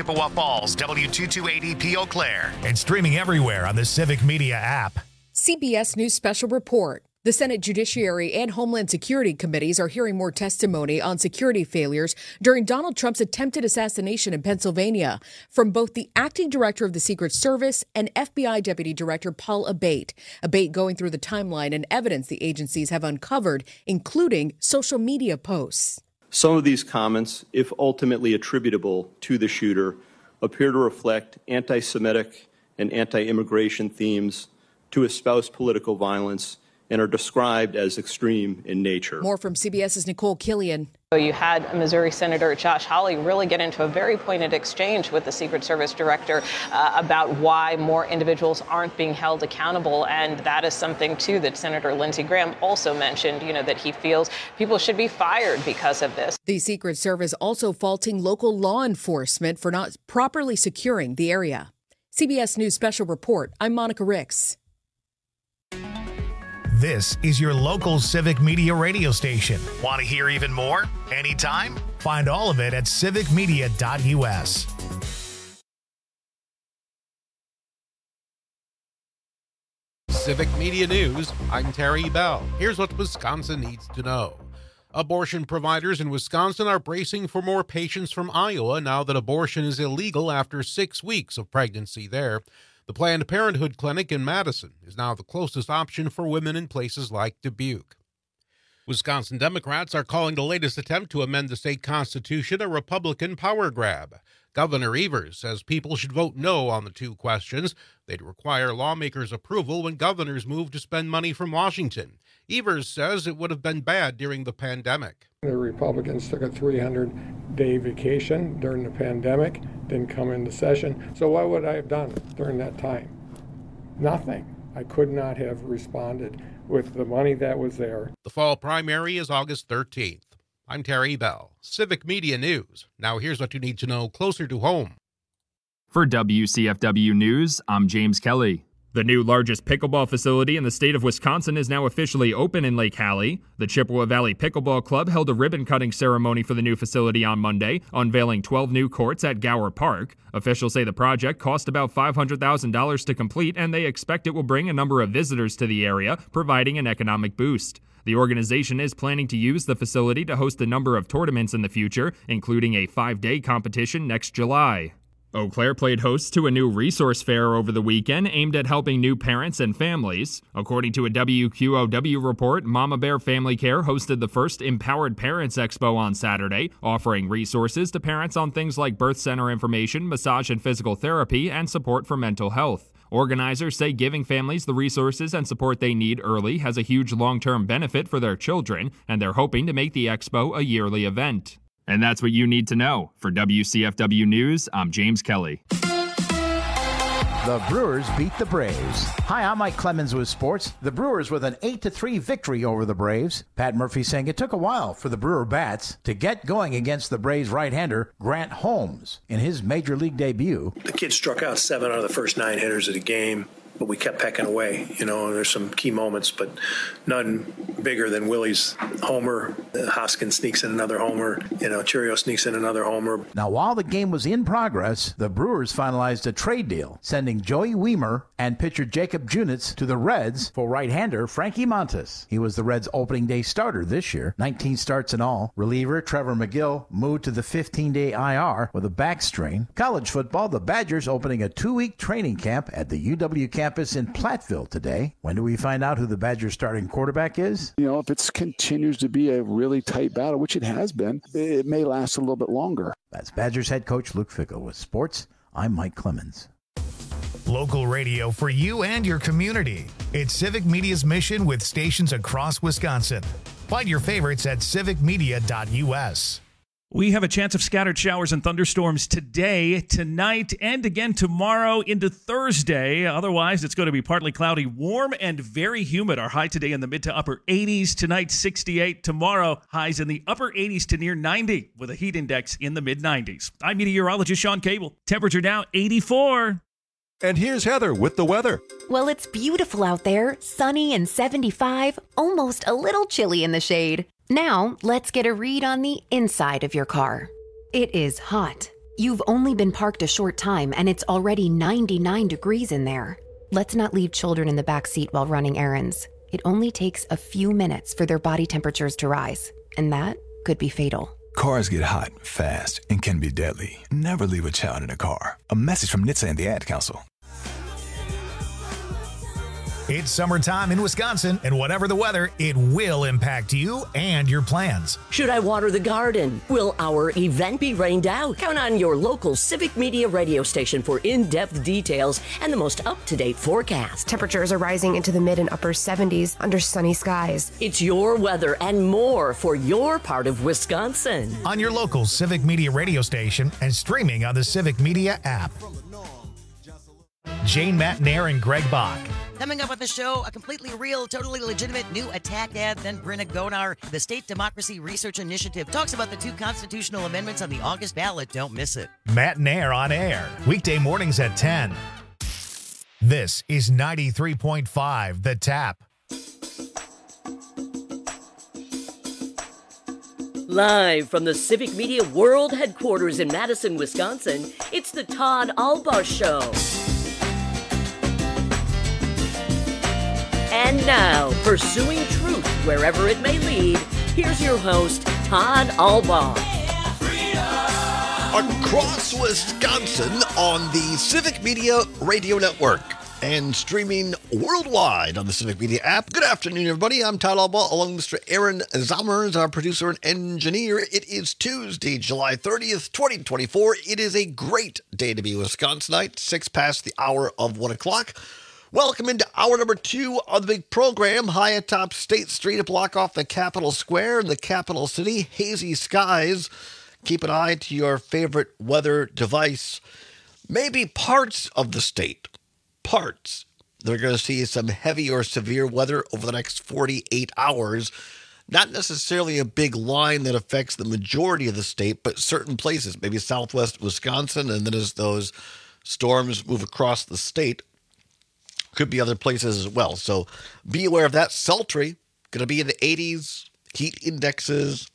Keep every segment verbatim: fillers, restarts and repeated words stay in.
Chippewa Falls, W two two eight zero P Eau Claire, and streaming everywhere on the Civic Media app. C B S News Special Report. The Senate Judiciary and Homeland Security Committees are hearing more testimony on security failures during Donald Trump's attempted assassination in Pennsylvania from both the acting director of the Secret Service and F B I Deputy Director Paul Abate. Abate going through the timeline and evidence the agencies have uncovered, including social media posts. Some of these comments, if ultimately attributable to the shooter, appear to reflect anti-Semitic and anti-immigration themes, to espouse political violence, and are described as extreme in nature. More from CBS's Nicole Killian. You had Missouri Senator Josh Hawley really get into a very pointed exchange with the Secret Service director uh, about why more individuals aren't being held accountable. And that is something, too, that Senator Lindsey Graham also mentioned, you know, that he feels people should be fired because of this. The Secret Service also faulting local law enforcement for not properly securing the area. C B S News Special Report. I'm Monica Ricks. This is your local Civic Media radio station. Want to hear even more? Anytime? Find all of it at civic media dot U S. Civic Media News, I'm Terry Bell. Here's what Wisconsin needs to know. Abortion providers in Wisconsin are bracing for more patients from Iowa now that abortion is illegal after six weeks of pregnancy there. The Planned Parenthood Clinic in Madison is now the closest option for women in places like Dubuque. Wisconsin Democrats are calling the latest attempt to amend the state constitution a Republican power grab. Governor Evers says people should vote no on the two questions. They'd require lawmakers' approval when governors move to spend money from Washington. Evers says it would have been bad during the pandemic. The Republicans took a three hundred day vacation during the pandemic, didn't come into session. So what would I have done during that time? Nothing. I could not have responded with the money that was there. The fall primary is August thirteenth. I'm Terry Bell, Civic Media News. Now here's what you need to know closer to home. For W C F W News, I'm James Kelly. The new largest pickleball facility in the state of Wisconsin is now officially open in Lake Hallie. The Chippewa Valley Pickleball Club held a ribbon-cutting ceremony for the new facility on Monday, unveiling twelve new courts at Gower Park. Officials say the project cost about five hundred thousand dollars to complete, and they expect it will bring a number of visitors to the area, providing an economic boost. The organization is planning to use the facility to host a number of tournaments in the future, including a five-day competition next July. Eau Claire played host to a new resource fair over the weekend aimed at helping new parents and families. According to a W Q O W report, Mama Bear Family Care hosted the first Empowered Parents Expo on Saturday, offering resources to parents on things like birth center information, massage and physical therapy, and support for mental health. Organizers say giving families the resources and support they need early has a huge long-term benefit for their children, and they're hoping to make the expo a yearly event. And that's what you need to know. For W C F W News, I'm James Kelly. The Brewers beat the Braves. Hi, I'm Mike Clemens with sports. The Brewers with an eight to three victory over the Braves. Pat Murphy saying it took a while for the Brewer bats to get going against the Braves right-hander Grant Holmes in his major league debut. The kid struck out seven out of the first nine hitters of the game, but we kept pecking away. You know, there's some key moments, but none bigger than Willie's homer. Hoskins sneaks in another homer. You know, Churio sneaks in another homer. Now, while the game was in progress, the Brewers finalized a trade deal, sending Joey Weimer and pitcher Jacob Junitz to the Reds for right-hander Frankie Montas. He was the Reds' opening day starter this year, nineteen starts in all. Reliever Trevor McGill moved to the fifteen-day I R with a back strain. College football, the Badgers opening a two-week training camp at the U W campus in Platteville today. When do we find out who the Badgers' starting quarterback is? You know, if it continues to be a really tight battle, which it has been, it may last a little bit longer. That's Badgers head coach Luke Fickell with sports. I'm Mike Clemens. Local radio for you and your community. It's Civic Media's mission with stations across Wisconsin. Find your favorites at civic media dot U S. We have a chance of scattered showers and thunderstorms today, tonight, and again tomorrow into Thursday. Otherwise, it's going to be partly cloudy, warm, and very humid. Our high today in the mid to upper eighties. Tonight, sixty-eight. Tomorrow, highs in the upper eighties to near ninety, with a heat index in the mid nineties. I'm meteorologist Sean Cable. Temperature now eighty-four. And here's Heather with the weather. Well, it's beautiful out there, sunny and seventy-five, almost a little chilly in the shade. Now, let's get a read on the inside of your car. It is hot. You've only been parked a short time and it's already ninety-nine degrees in there. Let's not leave children in the back seat while running errands. It only takes a few minutes for their body temperatures to rise, and that could be fatal. Cars get hot, fast, and can be deadly. Never leave a child in a car. A message from N H T S A and the Ad Council. It's summertime in Wisconsin, and whatever the weather, it will impact you and your plans. Should I water the garden? Will our event be rained out? Count on your local Civic Media radio station for in-depth details and the most up-to-date forecast. Temperatures are rising into the mid and upper seventies under sunny skies. It's your weather and more for your part of Wisconsin. On your local Civic Media radio station and streaming on the Civic Media app. Jane Matnair and Greg Bach. Coming up on the show, a completely real, totally legitimate new attack ad. Then Brenna Gonar, the State Democracy Research Initiative, talks about the two constitutional amendments on the August ballot. Don't miss it. Matnair on air, weekday mornings at ten. This is ninety-three point five The Tap. Live from the Civic Media World Headquarters in Madison, Wisconsin, it's the Todd Albaugh Show. And now, pursuing truth wherever it may lead, here's your host, Todd Albaugh. Across Wisconsin on the Civic Media Radio Network and streaming worldwide on the Civic Media app. Good afternoon, everybody. I'm Todd Albaugh, along with Mister Aaron Zommers, our producer and engineer. It is Tuesday, July thirtieth, twenty twenty-four. It is a great day to be a Wisconsinite, six past the hour of one o'clock. Welcome into hour number two of the big program, high atop State Street, a block off the Capitol Square in the capital city. Hazy skies. Keep an eye to your favorite weather device. Maybe parts of the state, parts. They're going to see some heavy or severe weather over the next forty-eight hours. Not necessarily a big line that affects the majority of the state, but certain places, maybe southwest Wisconsin, and then as those storms move across the state, could be other places as well. So be aware of that. Sultry, going to be in the eighties, heat indexes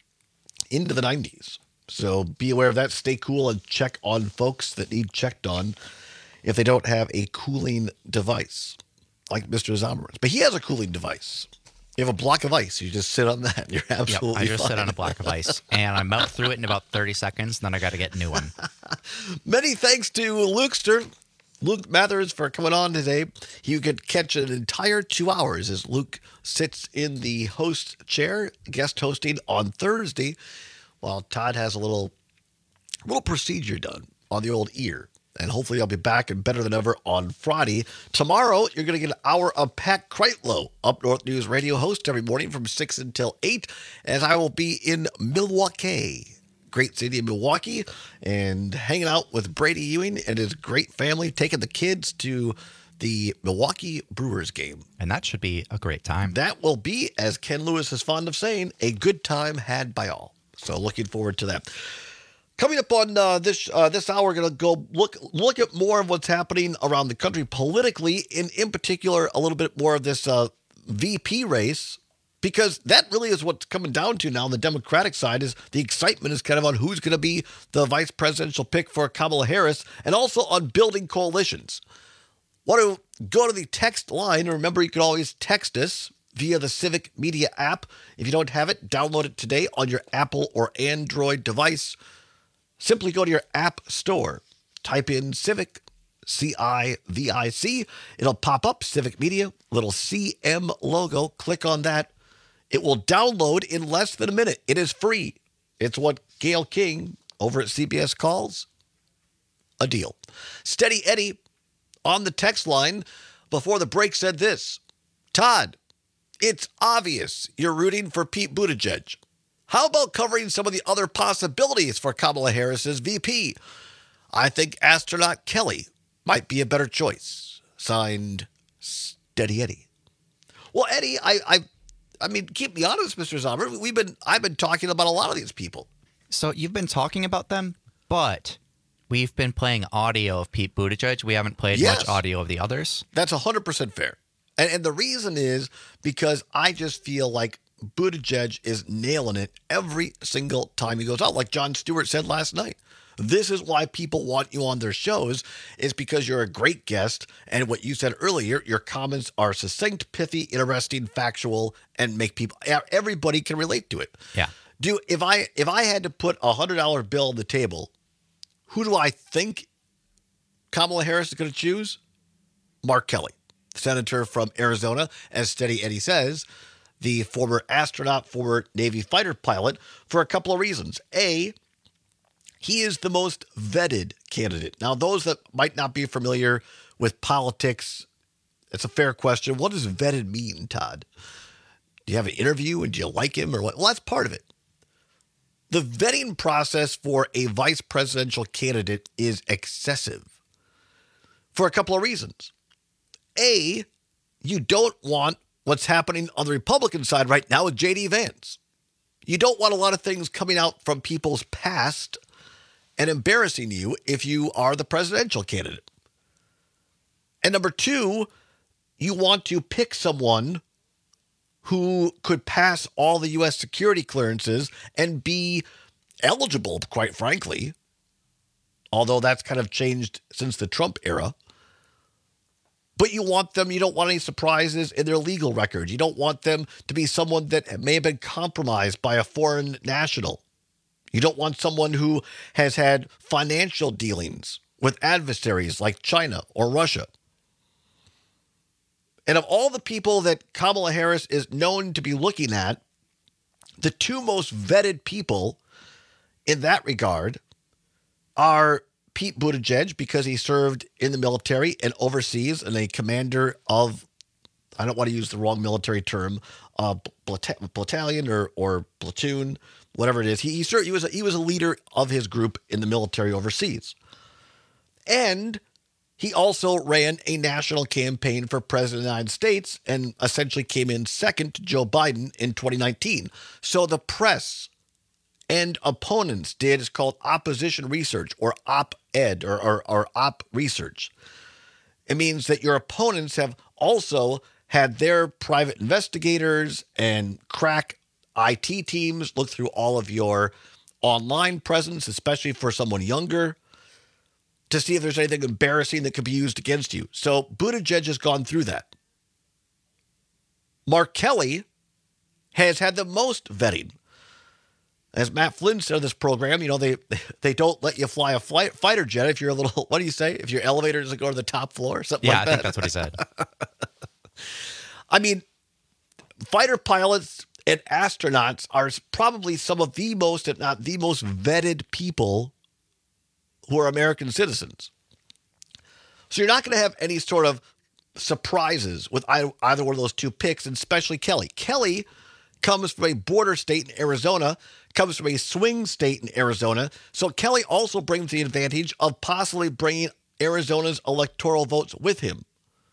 into the nineties. So be aware of that. Stay cool and check on folks that need checked on if they don't have a cooling device, like Mister Zommers. But he has a cooling device. You have a block of ice. You just sit on that. You're absolutely Yep, I just fine. sit on a block of ice, and I melt through it in about thirty seconds, and then I got to get a new one. Many thanks to Lukester. Luke Mathers for coming on today. You could catch an entire two hours as Luke sits in the host chair, guest hosting on Thursday, while Todd has a little little procedure done on the old ear. And hopefully I'll be back and better than ever on Friday. Tomorrow, you're going to get an hour of Pat Kreitlow, Up North News radio host every morning from six until eight, as I will be in Milwaukee. Great city of Milwaukee, and hanging out with Brady Ewing and his great family, taking the kids to the Milwaukee Brewers game. And that should be a great time. That will be, as Ken Lewis is fond of saying, a good time had by all. So looking forward to that. Coming up on uh, this uh, this hour, we're going to go look look at more of what's happening around the country politically, and in particular, a little bit more of this uh, V P race. Because that really is what's coming down to now on the Democratic side, is the excitement is kind of on who's going to be the vice presidential pick for Kamala Harris, and also on building coalitions. Want to go to the text line, and remember you can always text us via the Civic Media app. If you don't have it, download it today on your Apple or Android device. Simply go to your app store, type in Civic, C I V I C. It'll pop up, Civic Media, little C M logo. Click on that. It will download in less than a minute. It is free. It's what Gail King over at C B S calls a deal. Steady Eddie on the text line before the break said this: Todd, it's obvious you're rooting for Pete Buttigieg. How about covering some of the other possibilities for Kamala Harris's V P? I think astronaut Kelly might be a better choice. Signed, Steady Eddie. Well, Eddie, I... I I mean, keep me honest, Mister Zomer. We've been, I've been talking about a lot of these people. So you've been talking about them, but we've been playing audio of Pete Buttigieg. We haven't played Yes. much audio of the others. That's one hundred percent fair. And, and the reason is because I just feel like Buttigieg is nailing it every single time he goes out. Like Jon Stewart said last night, This is why people want you on their shows, is because you're a great guest. And what you said earlier, your comments are succinct, pithy, interesting, factual, and make people, everybody can relate to it. Yeah. Do if I if I had to put a hundred dollar bill on the table, who do I think Kamala Harris is going to choose? Mark Kelly, senator from Arizona, as Steady Eddie says, the former astronaut, former Navy fighter pilot, for a couple of reasons. A, he is the most vetted candidate. Now, those that might not be familiar with politics, it's a fair question. What does vetted mean, Todd? Do you have an interview and do you like him or what? Well, that's part of it. The vetting process for a vice presidential candidate is excessive for a couple of reasons. A, you don't want what's happening on the Republican side right now with J D Vance. You don't want a lot of things coming out from people's past and embarrassing you if you are the presidential candidate. And number two, you want to pick someone who could pass all the U S security clearances and be eligible, quite frankly, although that's kind of changed since the Trump era. But you want them, you don't want any surprises in their legal record. You don't want them to be someone that may have been compromised by a foreign national. You don't want someone who has had financial dealings with adversaries like China or Russia. And of all the people that Kamala Harris is known to be looking at, the two most vetted people in that regard are Pete Buttigieg, because he served in the military and overseas and a commander of, I don't want to use the wrong military term, uh, battalion or, or platoon, whatever it is. He, he, served, he, was a, he was a leader of his group in the military overseas. And he also ran a national campaign for president of the United States and essentially came in second to Joe Biden in twenty nineteen. So the press and opponents did is called opposition research or op-ed or, or, or op research. It means that your opponents have also had their private investigators and crack I T teams look through all of your online presence, especially for someone younger, to see if there's anything embarrassing that could be used against you. So Buttigieg has gone through that. Mark Kelly has had the most vetting. As Matt Flynn said in this program, you know, they they don't let you fly a flight, fighter jet if you're a little, what do you say? If your elevator doesn't go to the top floor, something yeah, like that. Yeah, I think that's what he said. I mean, fighter pilots and astronauts are probably some of the most, if not the most vetted people who are American citizens. So you're not going to have any sort of surprises with either one of those two picks, and especially Kelly. Kelly comes from a border state in Arizona, comes from a swing state in Arizona. So Kelly also brings the advantage of possibly bringing Arizona's electoral votes with him.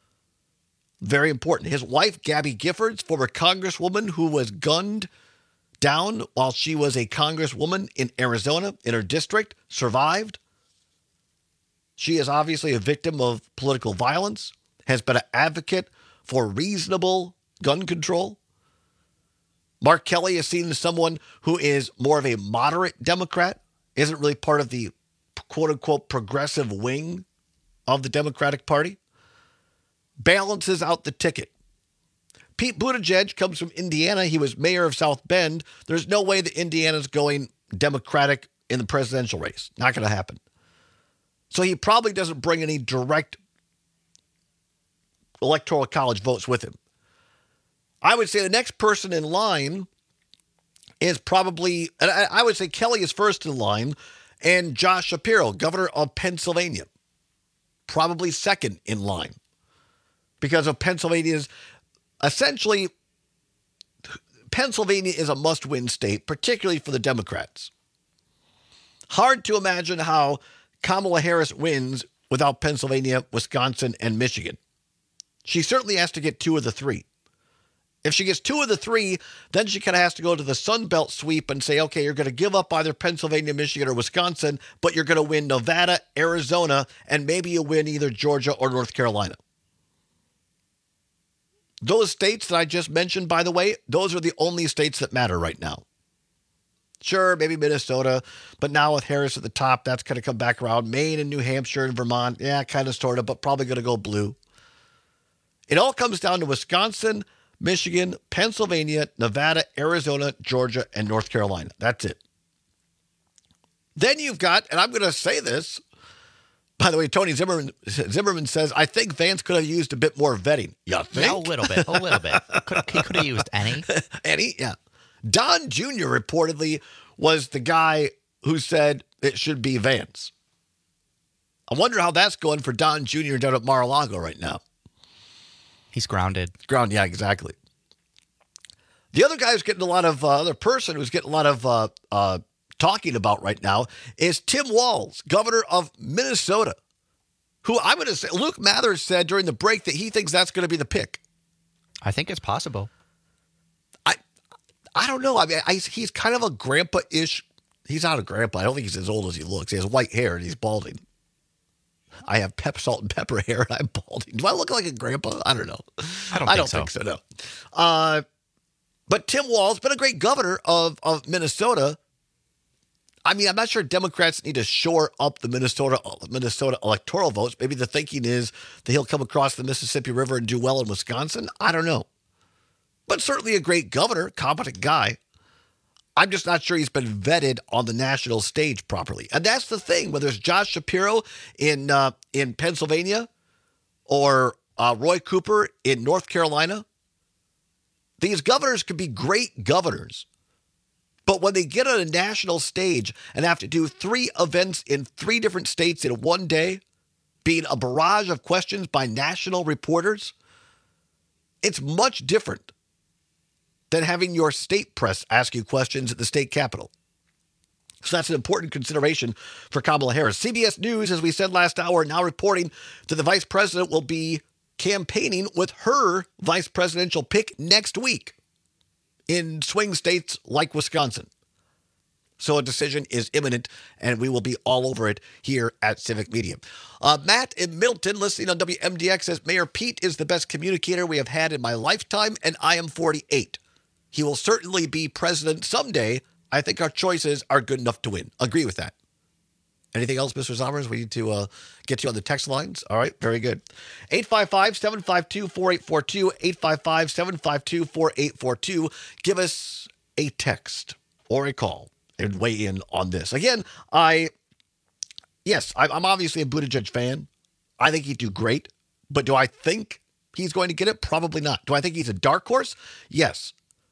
Very important. His wife, Gabby Giffords, former congresswoman who was gunned down while she was a congresswoman in Arizona in her district, survived. She is obviously a victim of political violence, has been an advocate for reasonable gun control. Mark Kelly is seen as someone who is more of a moderate Democrat, isn't really part of the quote-unquote progressive wing of the Democratic Party, balances out the ticket. Pete Buttigieg comes from Indiana. He was mayor of South Bend. There's no way that Indiana's going Democratic in the presidential race. Not going to happen. So he probably doesn't bring any direct electoral college votes with him. I would say the next person in line is probably, and I would say Kelly is first in line, and Josh Shapiro, governor of Pennsylvania, probably second in line, because of Pennsylvania's, essentially, Pennsylvania is a must-win state, particularly for the Democrats. Hard to imagine how Kamala Harris wins without Pennsylvania, Wisconsin, and Michigan. She certainly has to get two of the three. If she gets two of the three, then she kind of has to go to the Sun Belt sweep and say, okay, you're going to give up either Pennsylvania, Michigan, or Wisconsin, but you're going to win Nevada, Arizona, and maybe you win either Georgia or North Carolina. Those states that I just mentioned, by the way, those are the only states that matter right now. Sure, maybe Minnesota, but now with Harris at the top, that's going to come back around. Maine and New Hampshire and Vermont, yeah, kind of, sort of, but probably going to go blue. It all comes down to Wisconsin, Michigan, Pennsylvania, Nevada, Arizona, Georgia, and North Carolina. That's it. Then you've got, and I'm going to say this, by the way, Tony Zimmerman Zimmerman says, I think Vance could have used a bit more vetting. You think? Yeah, a little bit, a little bit. Could, he could have used any. Any, yeah. Don Junior reportedly was the guy who said it should be Vance. I wonder how that's going for Don Junior down at Mar-a-Lago right now. He's grounded. Ground, yeah, exactly. The other guy who's getting a lot of, uh, other person who's getting a lot of uh, uh, talking about right now is Tim Walz, governor of Minnesota, who I'm going to say, Luke Mathers said during the break that he thinks that's going to be the pick. I think it's possible. I I don't know. I mean, I, he's kind of a grandpa-ish. He's not a grandpa. I don't think he's as old as he looks. He has white hair and he's balding. I have pep, salt, and pepper hair, and I'm balding. Do I look like a grandpa? I don't know. I don't, I think, don't so. think so, no. Uh, but Tim Walz, been a great governor of, of Minnesota. I mean, I'm not sure Democrats need to shore up the Minnesota Minnesota electoral votes. Maybe the thinking is that he'll come across the Mississippi River and do well in Wisconsin. I don't know. But certainly a great governor, competent guy. I'm just not sure he's been vetted on the national stage properly. And that's the thing, whether it's Josh Shapiro in uh, in Pennsylvania or uh, Roy Cooper in North Carolina, these governors could be great governors. But when they get on a national stage and have to do three events in three different states in one day, being a barrage of questions by national reporters, it's much different than having your state press ask you questions at the state capitol. So that's an important consideration for Kamala Harris. C B S News, as we said last hour, now reporting that the vice president will be campaigning with her vice presidential pick next week in swing states like Wisconsin. So a decision is imminent, and we will be all over it here at Civic Media. Uh, Matt in Milton, listening on W M D X, says, Mayor Pete is the best communicator we have had in my lifetime, and I am forty-eight. He will certainly be president someday. I think our choices are good enough to win. Agree with that. Anything else, Mister Zommers? We need to uh, get you on the text lines. All right, very good. eight five five, seven five two, four eight four two, eight five five, seven five two, four eight four two. Give us a text or a call and weigh in on this. Again, I, yes, I'm obviously a Buttigieg fan. I think he'd do great. But do I think he's going to get it? Probably not. Do I think he's a dark horse? Yes.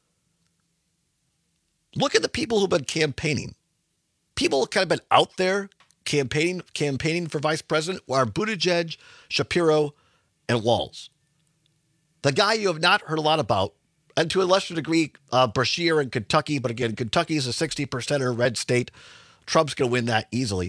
Look at the people who've been campaigning. People have kind of been out there campaigning campaigning for vice president are Buttigieg, Shapiro, and Walz. The guy you have not heard a lot about, and to a lesser degree, uh, Brashear in Kentucky, but again, Kentucky is a sixty percenter red state. Trump's going to win that easily.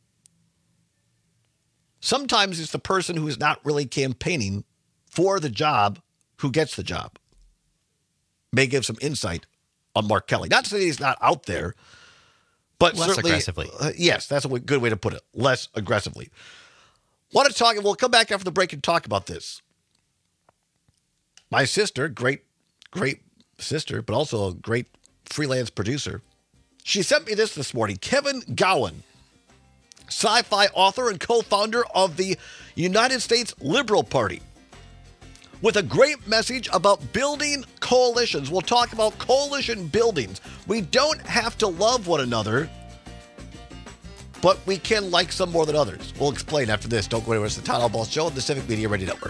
Sometimes it's the person who is not really campaigning for the job who gets the job. May give some insight on Mark Kelly. Not to say he's not out there, but less certainly, aggressively. Uh, yes, that's a w- good way to put it. Less aggressively. Want to talk, and we'll come back after the break and talk about this. My sister, great, great sister, but also a great freelance producer. She sent me this this morning. Kevin Gowan, sci-fi author and co-founder of the United States Liberal Party, with a great message about building coalitions. We'll talk about coalition buildings. We don't have to love one another, but we can like some more than others. We'll explain after this. Don't go anywhere. It's the Todd Albaugh Show on the Civic Media Radio Network.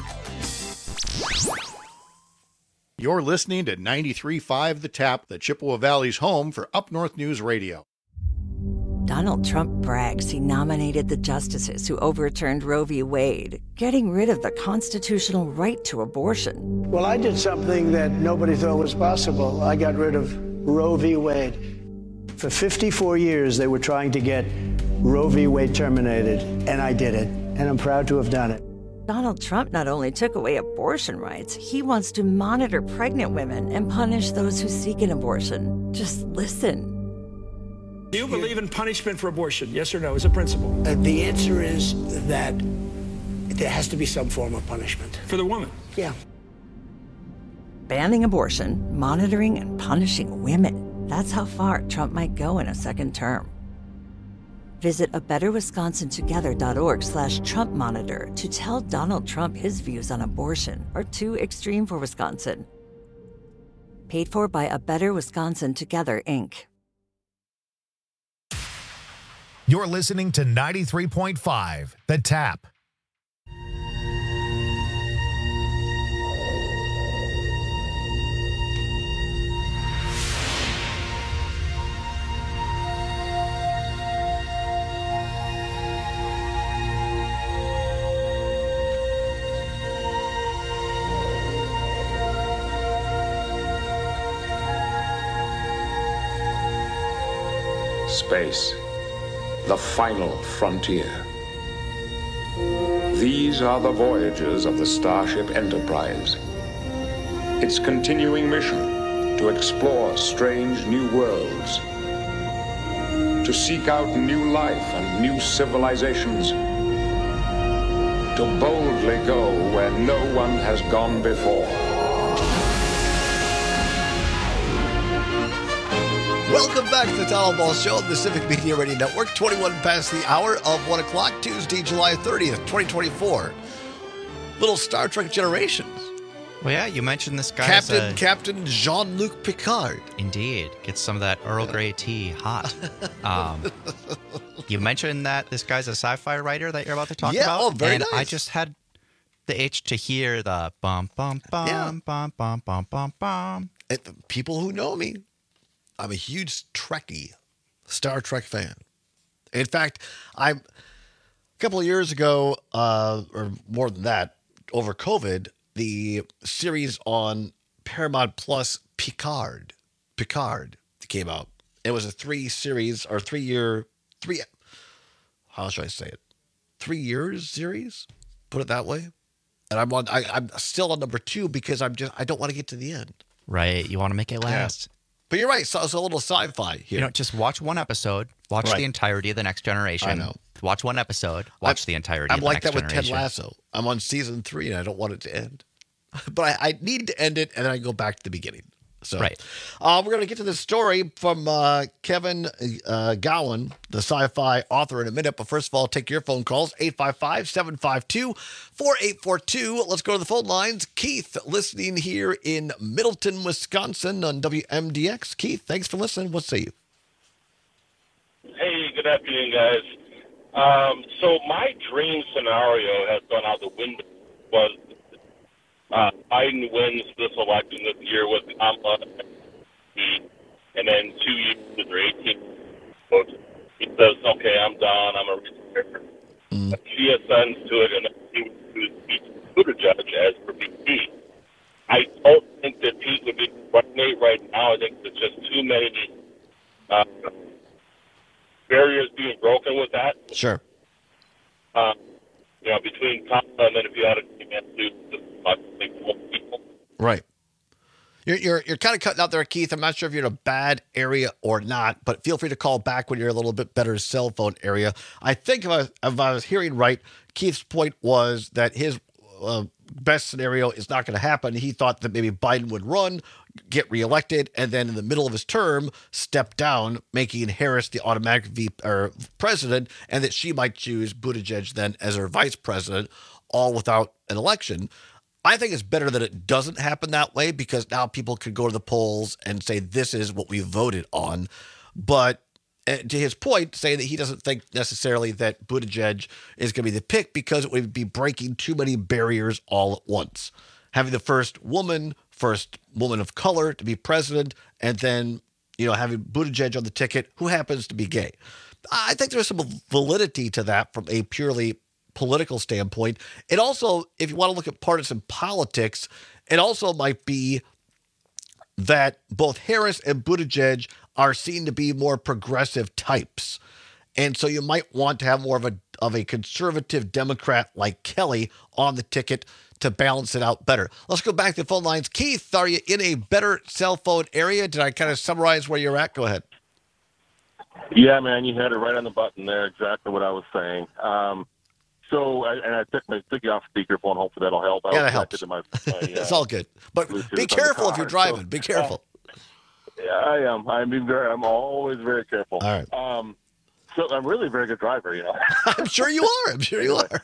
You're listening to ninety-three point five The Tap, the Chippewa Valley's home for Up North News Radio. Donald Trump brags he nominated the justices who overturned Roe v. Wade, getting rid of the constitutional right to abortion. Well, I did something that nobody thought was possible. I got rid of Roe v. Wade. For fifty-four years, they were trying to get Roe v. Wade terminated, and I did it, and I'm proud to have done it. Donald Trump not only took away abortion rights, he wants to monitor pregnant women and punish those who seek an abortion. Just listen. Do you believe in punishment for abortion? Yes or no, as a principle? Uh, the answer is that there has to be some form of punishment. For the woman? Yeah. Banning abortion, monitoring and punishing women. That's how far Trump might go in a second term. Visit a better wisconsin together dot org slash Trump Monitor to tell Donald Trump his views on abortion are too extreme for Wisconsin. Paid for by A Better Wisconsin Together, Incorporated. You're listening to ninety-three point five, The Tap. Space, the final frontier. These are the voyages of the Starship Enterprise. Its continuing mission to explore strange new worlds, to seek out new life and new civilizations, to boldly go where no one has gone before. Welcome back to the Donald Ball Show on the Civic Media Radio Network. twenty-one past the hour of one o'clock, Tuesday, July thirtieth, twenty twenty-four. Little Star Trek Generations. Well, yeah, you mentioned this guy. Captain a, Captain Jean-Luc Picard. Indeed. Gets some of that Earl Grey tea hot. Um, you mentioned that this guy's a sci-fi writer that you're about to talk yeah, about. Oh, very and nice. I just had the itch to hear the bum, bum, bum, Yeah. bum, bum, bum, bum, bum. And people who know me, I'm a huge Trekkie, Star Trek fan. In fact, I a couple of years ago, uh, or more than that, over COVID, the series on Paramount Plus, Picard, Picard came out. It was a three series or three year, three, how should I say it? Three years series, put it that way. And I'm on, I, I'm still on number two because I'm just, I don't want to get to the end. Right. You want to make it last. Yeah. But you're right. So it's a little sci-fi here. You know, just watch one episode, watch Right. the entirety of The Next Generation. I know. Watch one episode, watch the entirety I'm of The like Next that with Generation. Ted Lasso. I'm on season three and I don't want it to end. But I, I need to end it and then I go back to the beginning. So Right. uh, we're going to get to this story from uh, Kevin uh, Gowan, the sci-fi author, in a minute. But first of all, take your phone calls, eight five five, seven five two, four eight four two. Let's go to the phone lines. Keith, listening here in Middleton, Wisconsin on W M D X. Keith, thanks for listening. What say you? Hey, good afternoon, guys. Um, so my dream scenario has gone out the window. Was uh, Biden wins this election this year with Kamala, and then two years or eighteen votes, he says, "Okay, I'm done. I'm a retire." Mm. She ascends to it, and he would be Buttigieg as for V P. I don't think that Pete would be running right now. I think there's just too many uh, barriers being broken with that. Sure. Um, you know, between Kamala and then if you had a team to just like more people. Right. You're, you're you're kind of cutting out there, Keith. I'm not sure if you're in a bad area or not, but feel free to call back when you're in a little bit better cell phone area. I think if I, if I was hearing right, Keith's point was that his uh, best scenario is not going to happen. He thought that maybe Biden would run, get reelected, and then in the middle of his term, step down, making Harris the automatic V or president, and that she might choose Buttigieg then as her vice president, all without an election. I think it's better that it doesn't happen that way because now people could go to the polls and say this is what we voted on. But uh, to his point, saying that he doesn't think necessarily that Buttigieg is going to be the pick because it would be breaking too many barriers all at once. Having the first woman, first woman of color to be president, and then, you know, having Buttigieg on the ticket who happens to be gay. I think there's some validity to that from a purely political standpoint. It also, if you want to look at partisan politics, it also might be that both Harris and Buttigieg are seen to be more progressive types. And so you might want to have more of a of a conservative Democrat like Kelly on the ticket to balance it out better. Let's go back to the phone lines. Keith, are you in a better cell phone area? Did I kind of summarize where you're at? Go ahead. Yeah, man, you had it right on the button there. Exactly what I was saying. Um, So, I, and I took my took you off speakerphone. Hopefully that'll help. I Yeah, that helps. My, my, uh, it's all good. But be careful if you're driving. So, be careful. Uh, Yeah, I am. I'm being very. I'm always very careful. All right. Um, so I'm really a very good driver, you know. I'm sure you are. I'm sure you are.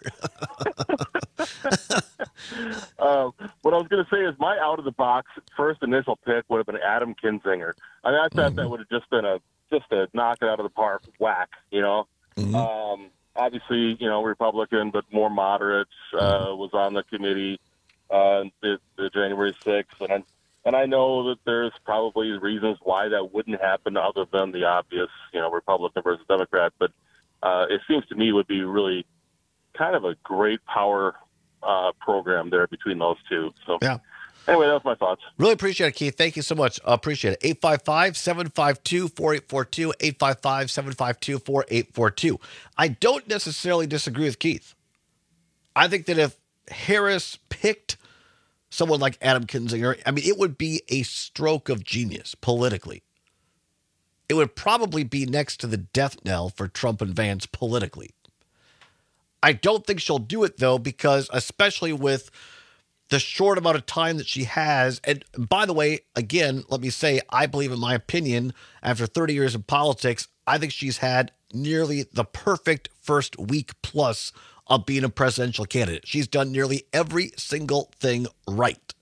um, what I was going to say is my out of the box first initial pick would have been Adam Kinzinger. I mean, I thought mm-hmm. that would have just been a just a knock it out of the park whack, you know. Mm-hmm. Um, obviously, you know, Republican, but more moderate, uh, was on the committee uh, the, the January sixth, and I, and I know that there's probably reasons why that wouldn't happen other than the obvious, you know, Republican versus Democrat. But uh, it seems to me would be really kind of a great power uh, program there between those two. So yeah. Anyway, that was my thoughts. Really appreciate it, Keith. Thank you so much. I appreciate it. eight five five, seven five two, four eight four two, eight five five, seven five two, four eight four two. I don't necessarily disagree with Keith. I think that if Harris picked someone like Adam Kinzinger, I mean, it would be a stroke of genius politically. It would probably be next to the death knell for Trump and Vance politically. I don't think she'll do it, though, because especially with the short amount of time that she has, and by the way, again, let me say, I believe, in my opinion, after thirty years in politics, I think she's had nearly the perfect first week plus of being a presidential candidate. She's done nearly every single thing right.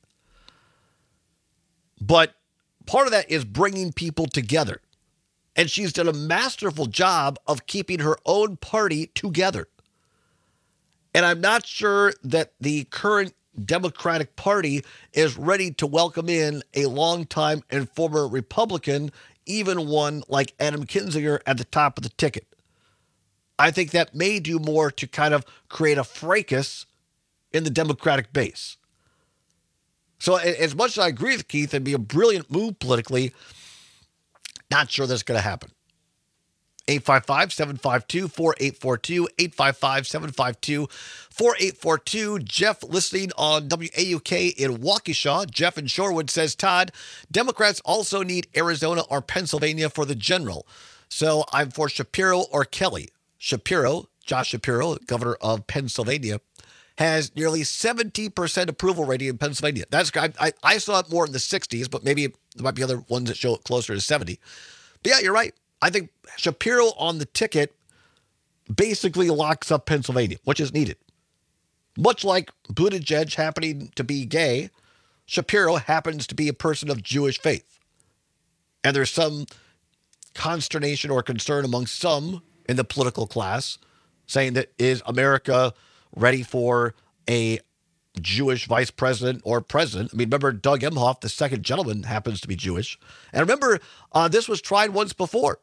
But part of that is bringing people together. And she's done a masterful job of keeping her own party together. And I'm not sure that the current Democratic Party is ready to welcome in a longtime and former Republican, even one like Adam Kinzinger at the top of the ticket. I think that may do more to kind of create a fracas in the Democratic base. So as much as I agree with Keith, it'd be a brilliant move politically, not sure that's going to happen. eight five five, seven five two, four eight four two, eight five five, seven five two, four eight four two. Jeff listening on W A U K in Waukesha. Jeff in Shorewood says, Todd, Democrats also need Arizona or Pennsylvania for the general. So I'm for Shapiro or Kelly. Shapiro, Josh Shapiro, governor of Pennsylvania, has nearly seventy percent approval rating in Pennsylvania. That's I, I, I saw it more in the sixties, but maybe there might be other ones that show it closer to seventy. But yeah, you're right. I think Shapiro on the ticket basically locks up Pennsylvania, which is needed. Much like Buttigieg happening to be gay, Shapiro happens to be a person of Jewish faith. And there's some consternation or concern among some in the political class saying that, is America ready for a Jewish vice president or president? I mean, remember Doug Emhoff, the second gentleman, happens to be Jewish. And remember, uh, this was tried once before.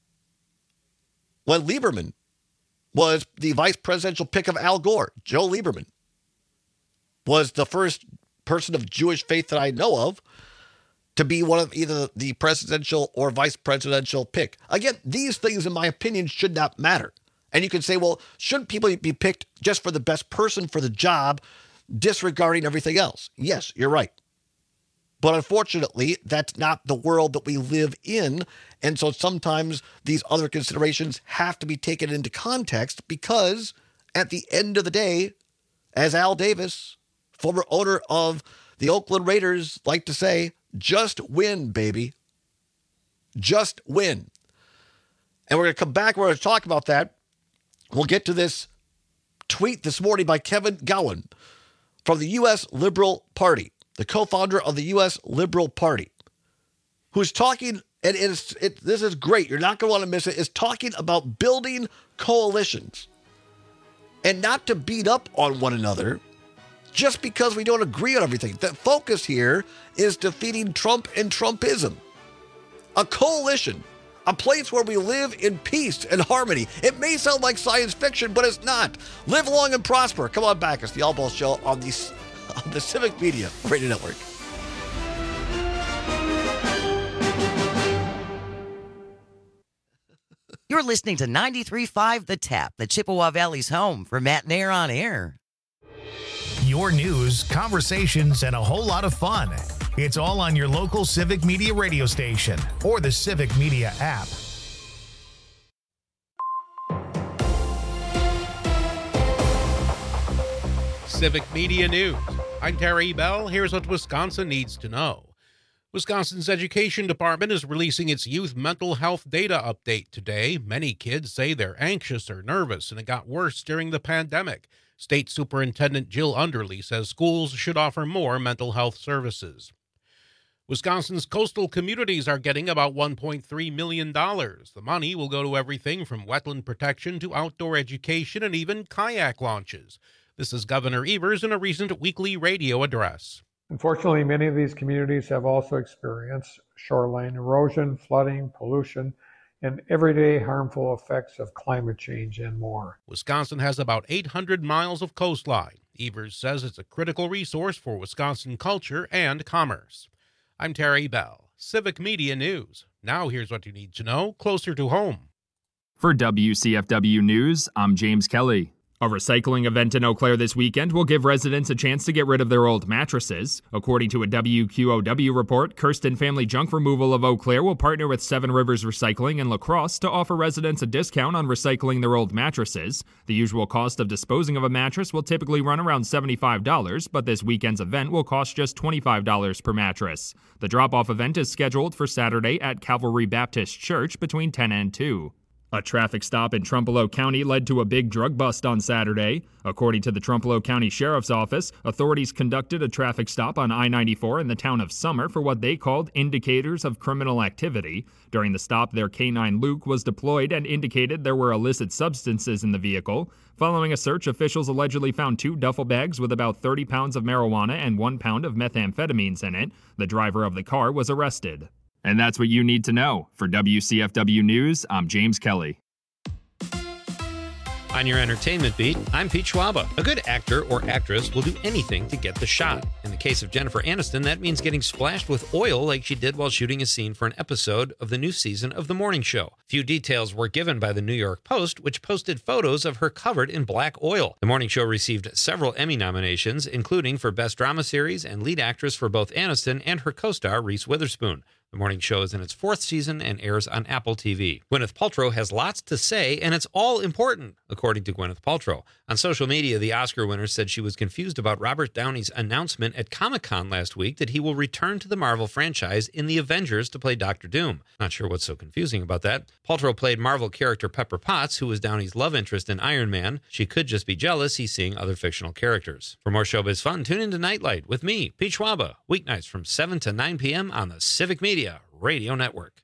When Lieberman was the vice presidential pick of Al Gore, Joe Lieberman was the first person of Jewish faith that I know of to be one of either the presidential or vice presidential pick. Again, these things, in my opinion, should not matter. And you can say, well, shouldn't people be picked just for the best person for the job, disregarding everything else? Yes, you're right. But unfortunately, that's not the world that we live in. And so sometimes these other considerations have to be taken into context because at the end of the day, as Al Davis, former owner of the Oakland Raiders, like to say, just win, baby. Just win. And we're going to come back. We're going to talk about that. We'll get to this tweet this morning by Kevin Gowan from the U S Liberal Party, the co-founder of the U S Liberal Party, who's talking, and it's, it, this is great, you're not going to want to miss it, is talking about building coalitions and not to beat up on one another just because we don't agree on everything. The focus here is defeating Trump and Trumpism. A coalition, a place where we live in peace and harmony. It may sound like science fiction, but it's not. Live long and prosper. Come on back. It's the All Ball Show on the, on the Civic Media Radio Network. You're listening to ninety-three point five The Tap, the Chippewa Valley's home for Matt Nair on Air. Your news, conversations, and a whole lot of fun. It's all on your local Civic Media radio station or the Civic Media app. Civic Media News. I'm Terry Bell. Here's what Wisconsin needs to know. Wisconsin's Education Department is releasing its youth mental health data update today. Many kids say they're anxious or nervous, and it got worse during the pandemic. State Superintendent Jill Underly says schools should offer more mental health services. Wisconsin's coastal communities are getting about one point three million dollars. The money will go to everything from wetland protection to outdoor education and even kayak launches. This is Governor Evers in a recent weekly radio address. Unfortunately, many of these communities have also experienced shoreline erosion, flooding, pollution, and everyday harmful effects of climate change and more. Wisconsin has about eight hundred miles of coastline. Evers says it's a critical resource for Wisconsin culture and commerce. I'm Terry Bell, Civic Media News. Now here's what you need to know closer to home. For W C F W News, I'm James Kelly. A recycling event in Eau Claire this weekend will give residents a chance to get rid of their old mattresses. According to a W Q O W report, Kirsten Family Junk Removal of Eau Claire will partner with Seven Rivers Recycling and La Crosse to offer residents a discount on recycling their old mattresses. The usual cost of disposing of a mattress will typically run around seventy-five dollars, but this weekend's event will cost just twenty-five dollars per mattress. The drop-off event is scheduled for Saturday at Calvary Baptist Church between ten and two. A traffic stop in Trumpereau County led to a big drug bust on Saturday. According to the Trumpereau County Sheriff's Office, authorities conducted a traffic stop on I ninety-four in the town of Summer for what they called indicators of criminal activity. During the stop, their K nine Luke was deployed and indicated there were illicit substances in the vehicle. Following a search, officials allegedly found two duffel bags with about thirty pounds of marijuana and one pound of methamphetamines in it. The driver of the car was arrested. And that's what you need to know. For W C F W News, I'm James Kelly. On your entertainment beat, I'm Pete Schwaba. A good actor or actress will do anything to get the shot. In the case of Jennifer Aniston, that means getting splashed with oil like she did while shooting a scene for an episode of the new season of The Morning Show. Few details were given by the New York Post, which posted photos of her covered in black oil. The Morning Show received several Emmy nominations, including for Best Drama Series and Lead Actress for both Aniston and her co-star Reese Witherspoon. The Morning Show is in its fourth season and airs on Apple T V. Gwyneth Paltrow has lots to say, and it's all important, according to Gwyneth Paltrow. On social media, the Oscar winner said she was confused about Robert Downey's announcement at Comic-Con last week that he will return to the Marvel franchise in The Avengers to play Doctor Doom. Not sure what's so confusing about that. Paltrow played Marvel character Pepper Potts, who was Downey's love interest in Iron Man. She could just be jealous he's seeing other fictional characters. For more showbiz fun, tune into Nightlight with me, Pete Schwaba, weeknights from seven to nine p.m. on the Civic Media Radio Network.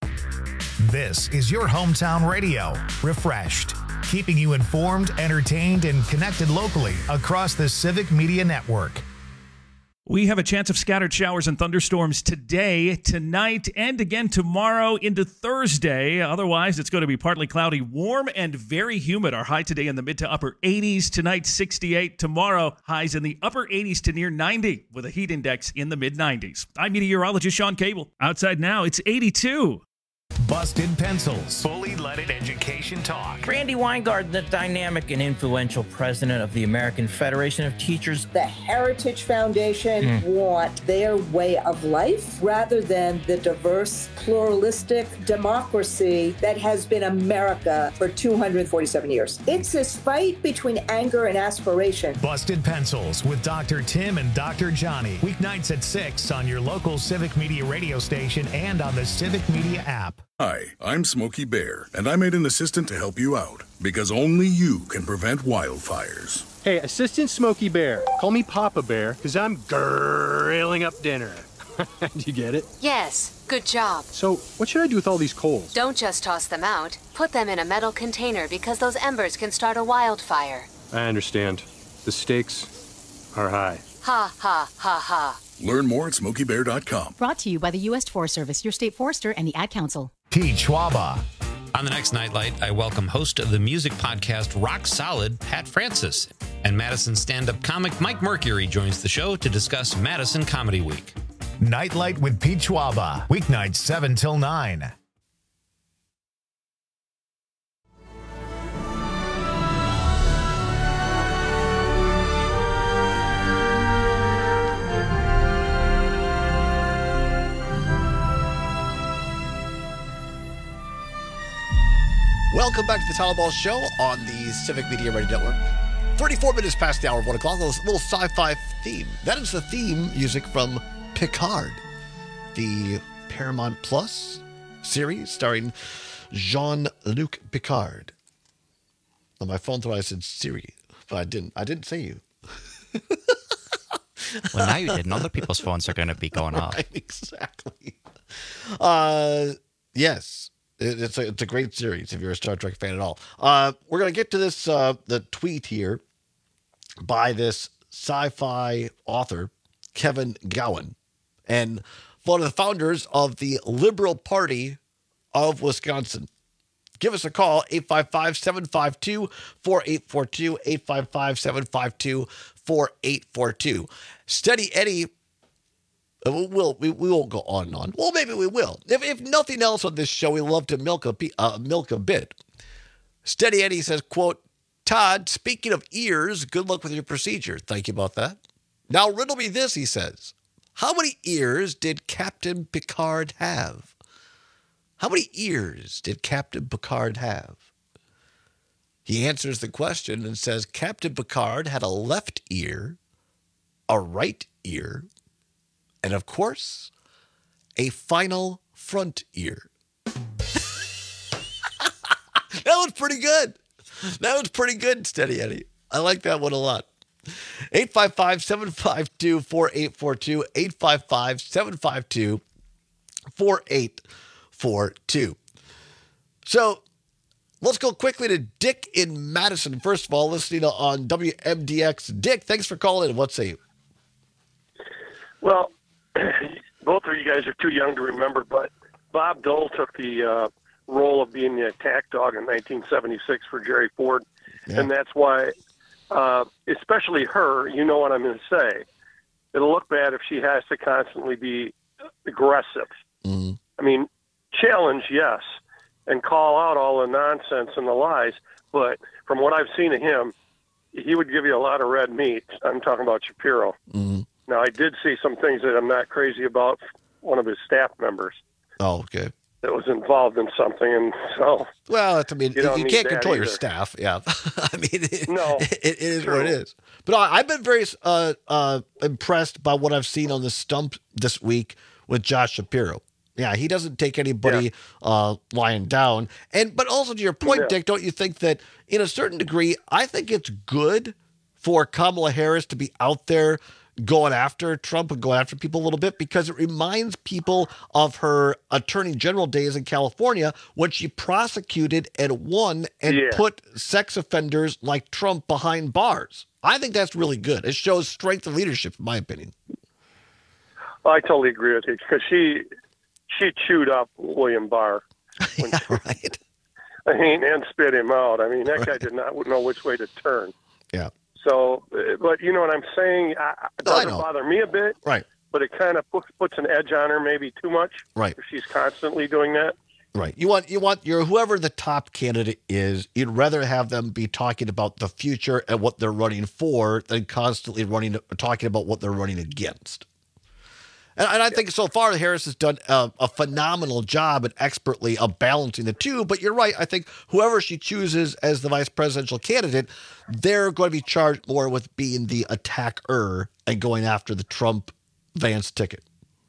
This is your hometown radio, refreshed, keeping you informed, entertained, and connected locally across the Civic Media Network. We have a chance of scattered showers and thunderstorms today, tonight, and again tomorrow into Thursday. Otherwise, it's going to be partly cloudy, warm, and very humid. Our high today in the mid to upper eighties. Tonight, sixty-eight. Tomorrow, highs in the upper eighties to near ninety, with a heat index in the mid nineties. I'm meteorologist Sean Cable. Outside now, it's eighty-two. Busted Pencils. Fully leaded education talk. Randy Weingarten, the dynamic and influential president of the American Federation of Teachers. The Heritage Foundation mm. want their way of life rather than the diverse, pluralistic democracy that has been America for two hundred forty-seven years. It's this fight between anger and aspiration. Busted Pencils with Doctor Tim and Doctor Johnny. Weeknights at six on your local Civic Media radio station and on the Civic Media app. Hi, I'm Smokey Bear, and I made an assistant to help you out, because only you can prevent wildfires. Hey, Assistant Smokey Bear, call me Papa Bear, because I'm grilling up dinner. Do you get it? Yes, good job. So, what should I do with all these coals? Don't just toss them out. Put them in a metal container, because those embers can start a wildfire. I understand. The stakes are high. Ha, ha, ha, ha. Learn more at smokey bear dot com. Brought to you by the U S Forest Service, your state forester, and the Ad Council. Pete Schwaba. On the next Nightlight, I welcome host of the music podcast Rock Solid, Pat Francis. And Madison stand-up comic Mike Mercury joins the show to discuss Madison Comedy Week. Nightlight with Pete Schwaba. Weeknights seven till nine. Welcome back to the Tyler Ball Show on the Civic Media Radio Network. thirty-four minutes past the hour of one o'clock, a little sci-fi theme. That is the theme music from Picard. the Paramount Plus series starring Jean-Luc Picard. On my phone thought I said Siri, but I didn't. I didn't say you. Well, now you did. And other people's phones are going to be going off. Right, exactly. Uh, yes, it, it's a it's a great series if you're a Star Trek fan at all. Uh, we're gonna get to this uh, the tweet here by this sci-fi author Kevin Gowan, and one of the founders of the Liberal Party of Wisconsin. Give us a call, eight five five, seven five two, four eight four two, eight five five, seven five two, four eight four two. Steady Eddie, uh, we'll, we, we won't go on and on. Well, maybe we will. If, if nothing else on this show, we love to milk a, uh, milk a bit. Steady Eddie says, quote, Todd, speaking of ears, good luck with your procedure. Thank you about that. Now riddle me this, he says. How many ears did Captain Picard have? How many ears did Captain Picard have? He answers the question and says Captain Picard had a left ear, a right ear, and of course, a final front ear. That was pretty good. That was pretty good, Steady Eddie. I like that one a lot. eight five five, seven five two, four eight four two, eight five five, seven five two, four eight four two. So let's go quickly to Dick in Madison. First of all, listening on W M D X. Dick, thanks for calling in. What say you? Well, both of you guys are too young to remember, but Bob Dole took the uh, role of being the attack dog in nineteen seventy-six for Jerry Ford. Yeah. And that's why, uh, especially her, you know what I'm going to say, it'll look bad if she has to constantly be aggressive. Mm-hmm. I mean, challenge, yes, and call out all the nonsense and the lies, but from what I've seen of him, he would give you a lot of red meat. I'm talking about Shapiro. Mm-hmm. Now, I did see some things that I'm not crazy about, one of his staff members. Oh, okay. That was involved in something, and so... Well, I mean, you, you, you can't control either. your staff, yeah. I mean, it, no, it, it is true. what it is. But I, I've been very uh, uh, impressed by what I've seen on the stump this week with Josh Shapiro. Yeah, he doesn't take anybody yeah. uh, lying down. And But also to your point, yeah. Dick, don't you think that in a certain degree, I think it's good for Kamala Harris to be out there going after Trump and going after people a little bit, because it reminds people of her attorney general days in California when she prosecuted and won and yeah. put sex offenders like Trump behind bars. I think that's really good. It shows strength of leadership, in my opinion. Well, I totally agree with you, because she she chewed up William Barr. Yeah, she, right. I mean, and spit him out. I mean, that right. guy did not know which way to turn. Yeah. So, but you know what I'm saying? I, it doesn't bother me a bit. Right. But it kind of puts, puts an edge on her, maybe too much. Right. If she's constantly doing that. Right. You want you want your whoever the top candidate is, you'd rather have them be talking about the future and what they're running for than constantly running talking about what they're running against. And, and I think so far Harris has done a, a phenomenal job and expertly of balancing the two. But you're right. I think whoever she chooses as the vice presidential candidate, they're going to be charged more with being the attacker and going after the Trump-Vance ticket.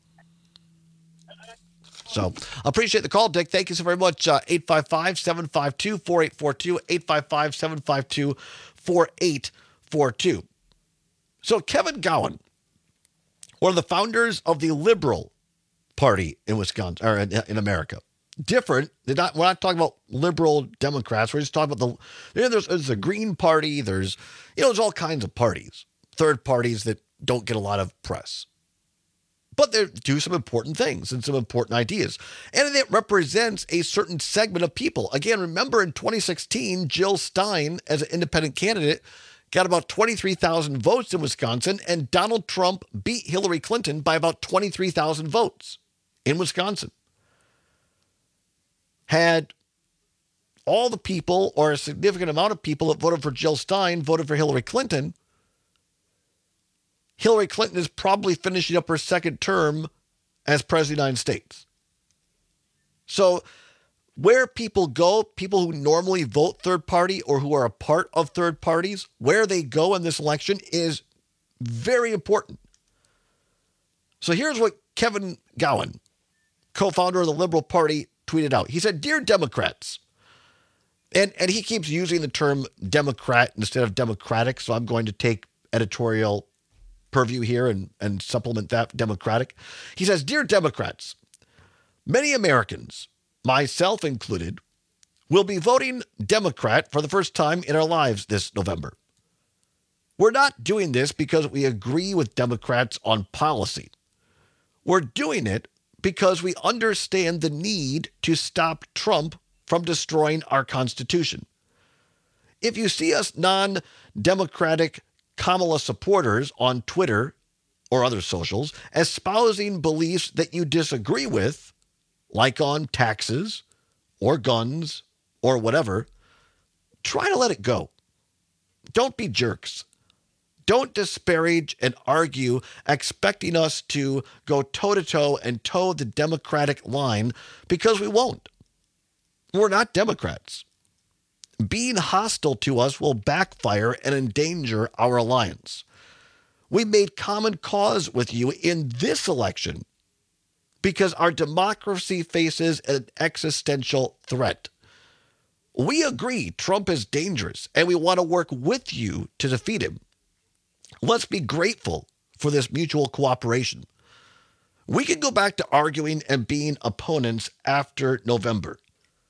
So appreciate the call, Dick. Thank you so very much. Uh, eight five five, seven five two, four eight four two, eight five five, seven five two, four eight four two. So Kevin Gowan, one of the founders of the Liberal Party in Wisconsin, or in, in America. Different. They're not, we're not talking about liberal Democrats. We're just talking about the, you know, there's, there's a Green Party. There's, you know, there's all kinds of parties, third parties that don't get a lot of press. But they do some important things and some important ideas. And it represents a certain segment of people. Again, remember in twenty sixteen, Jill Stein, as an independent candidate, got about twenty-three thousand votes in Wisconsin, and Donald Trump beat Hillary Clinton by about twenty-three thousand votes in Wisconsin. Had all the people, or a significant amount of people that voted for Jill Stein, voted for Hillary Clinton, Hillary Clinton is probably finishing up her second term as president of the United States. So where people go, people who normally vote third party or who are a part of third parties, where they go in this election is very important. So here's what Kevin Gowan, co-founder of the Liberal Party, tweeted out. He said, "Dear Democrats," and, and he keeps using the term Democrat instead of Democratic, so I'm going to take editorial purview here and, and supplement that Democratic. He says, "Dear Democrats, many Americans, myself included, will be voting Democrat for the first time in our lives this November. We're not doing this because we agree with Democrats on policy. We're doing it because we understand the need to stop Trump from destroying our Constitution. If you see us non-Democratic Kamala supporters on Twitter or other socials espousing beliefs that you disagree with, like on taxes or guns or whatever, try to let it go. Don't be jerks. Don't disparage and argue, expecting us to go toe-to-toe and toe the Democratic line, because we won't. We're not Democrats. Being hostile to us will backfire and endanger our alliance. We made common cause with you in this election because our democracy faces an existential threat. We agree Trump is dangerous, and we want to work with you to defeat him. Let's be grateful for this mutual cooperation. We can go back to arguing and being opponents after November.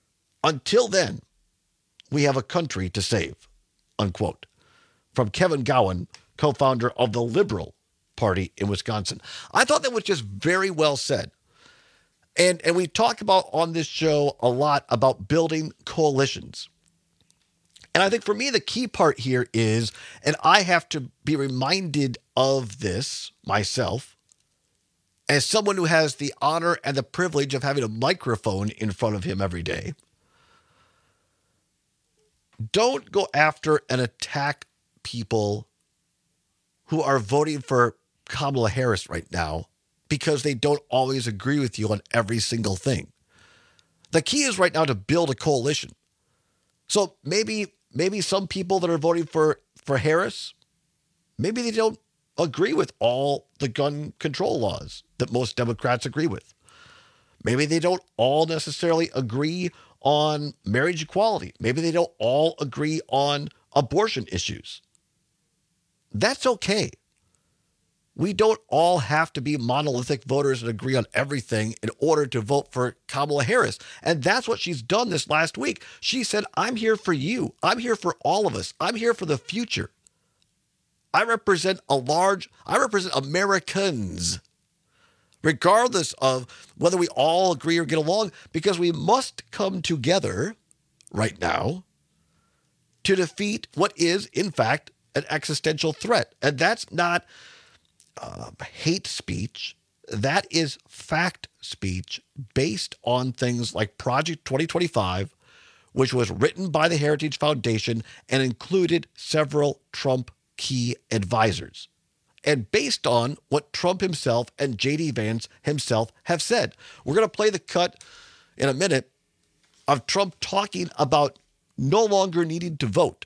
Until then, we have a country to save." Unquote. From Kevin Gowan, co-founder of the Liberal Party in Wisconsin. I thought that was just very well said. And, and we talk about on this show a lot about building coalitions. And I think for me, the key part here is, and I have to be reminded of this myself, as someone who has the honor and the privilege of having a microphone in front of him every day, don't go after and attack people who are voting for Kamala Harris right now because they don't always agree with you on every single thing. The key is right now to build a coalition. So maybe maybe some people that are voting for, for Harris, maybe they don't agree with all the gun control laws that most Democrats agree with. Maybe they don't all necessarily agree on marriage equality. Maybe they don't all agree on abortion issues. That's okay. We don't all have to be monolithic voters and agree on everything in order to vote for Kamala Harris. And that's what she's done this last week. She said, "I'm here for you. I'm here for all of us. I'm here for the future. I represent a large, I represent Americans, regardless of whether we all agree or get along, because we must come together right now to defeat what is, in fact, an existential threat." And that's not uh, hate speech. That is fact speech based on things like Project twenty twenty-five, which was written by the Heritage Foundation and included several Trump key advisors, and based on what Trump himself and J D Vance himself have said. We're going to play the cut in a minute of Trump talking about no longer needing to vote.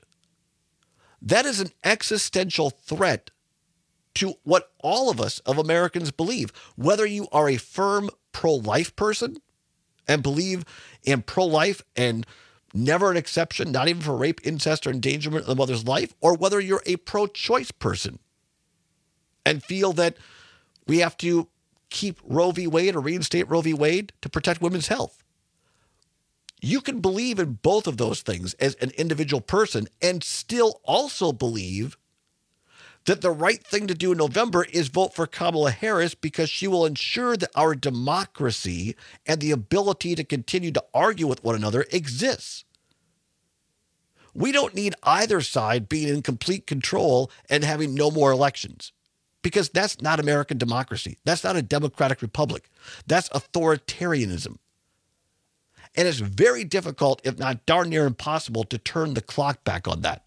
That is an existential threat to what all of us of Americans believe. Whether you are a firm pro-life person and believe in pro-life and never an exception, not even for rape, incest, or endangerment of the mother's life, or whether you're a pro-choice person and feel that we have to keep Roe v. Wade or reinstate Roe v. Wade to protect women's health. You can believe in both of those things as an individual person and still also believe that the right thing to do in November is vote for Kamala Harris because she will ensure that our democracy and the ability to continue to argue with one another exists. We don't need either side being in complete control and having no more elections, because that's not American democracy. That's not a democratic republic. That's authoritarianism. And it's very difficult, if not darn near impossible, to turn the clock back on that.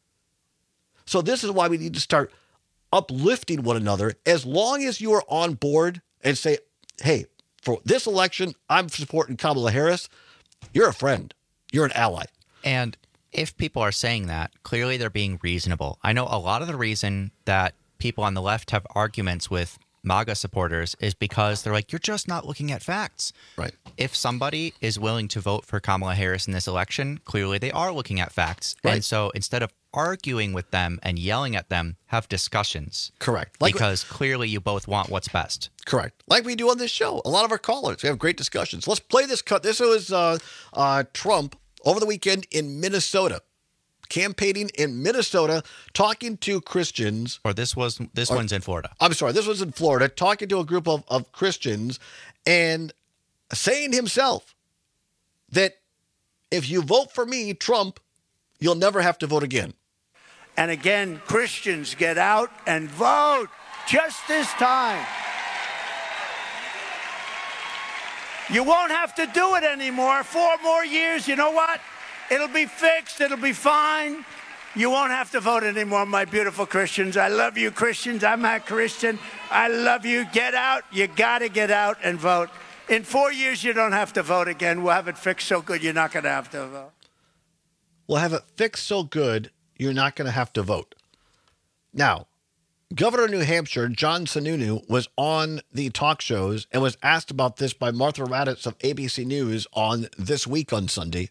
So this is why we need to start uplifting one another. As long as you are on board and say, hey, for this election, I'm supporting Kamala Harris, you're a friend. You're an ally. And if people are saying that, clearly they're being reasonable. I know a lot of the reason that people on the left have arguments with MAGA supporters is because they're like, you're just not looking at facts. Right. If somebody is willing to vote for Kamala Harris in this election, clearly they are looking at facts. Right. And so instead of arguing with them and yelling at them, have discussions. Correct. Like, because clearly you both want what's best. Correct. Like we do on this show. A lot of our callers, we have great discussions. Let's play this cut. This was uh, uh, Trump over the weekend in Minnesota. Campaigning in Minnesota, talking to Christians. Or this was this or, one's in Florida. I'm sorry, this was in Florida, talking to a group of, of Christians and saying himself that if you vote for me, Trump, you'll never have to vote again. And again, Christians, get out and vote just this time. You won't have to do it anymore. Four more years, you know what? It'll be fixed. It'll be fine. You won't have to vote anymore, my beautiful Christians. I love you, Christians. I'm a Christian. I love you. Get out. You got to get out and vote. In four years, you don't have to vote again. We'll have it fixed so good you're not going to have to vote. We'll have it fixed so good you're not going to have to vote. Now, Governor of New Hampshire, John Sununu, was on the talk shows and was asked about this by Martha Raddatz of A B C News on This Week on Sunday.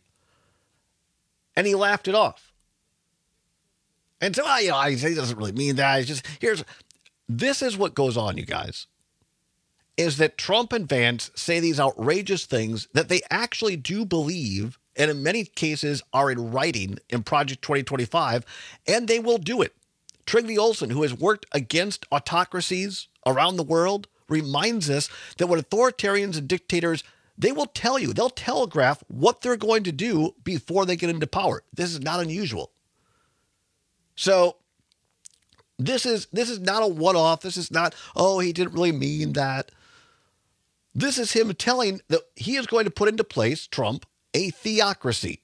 And he laughed it off. And so, well, you know, he doesn't really mean that. It's just, here's, this is what goes on, you guys, is that Trump and Vance say these outrageous things that they actually do believe, and in many cases are in writing in Project twenty twenty-five, and they will do it. Trygve Olsen, who has worked against autocracies around the world, reminds us that when authoritarians and dictators, they will tell you, they'll telegraph what they're going to do before they get into power. This is not unusual. So this is this is not a one-off. This is not, oh, he didn't really mean that. This is him telling that he is going to put into place, Trump, a theocracy.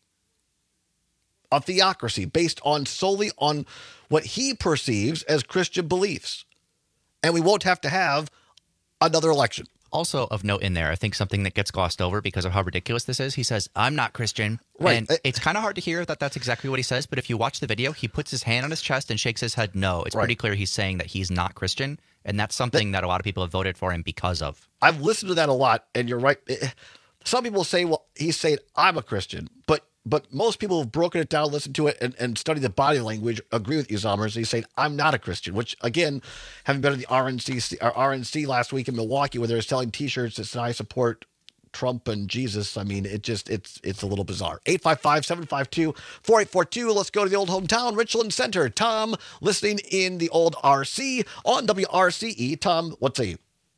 A theocracy based on solely on what he perceives as Christian beliefs. And we won't have to have another election. Also of note in there, I think something that gets glossed over because of how ridiculous this is, he says, I'm not Christian. Right. And it's kind of hard to hear that that's exactly what he says, but if you watch the video, he puts his hand on his chest and shakes his head no. It's right. pretty clear he's saying that he's not Christian, and that's something that, that a lot of people have voted for him because of. I've listened to that a lot, and you're right. Some people say, well, he's saying, I'm a Christian, but but most people have broken it down, listened to it, and, and studied the body language, agree with you, Zommers. He's saying, I'm not a Christian, which, again, having been at the R N C, R N C last week in Milwaukee, where they're selling T-shirts that say, I support Trump and Jesus, I mean, it just, it's it's a little bizarre. eight five five, seven five two, four eight four two. Let's go to the old hometown, Richland Center. Tom, listening in the old R C on W R C E. Tom, what say you?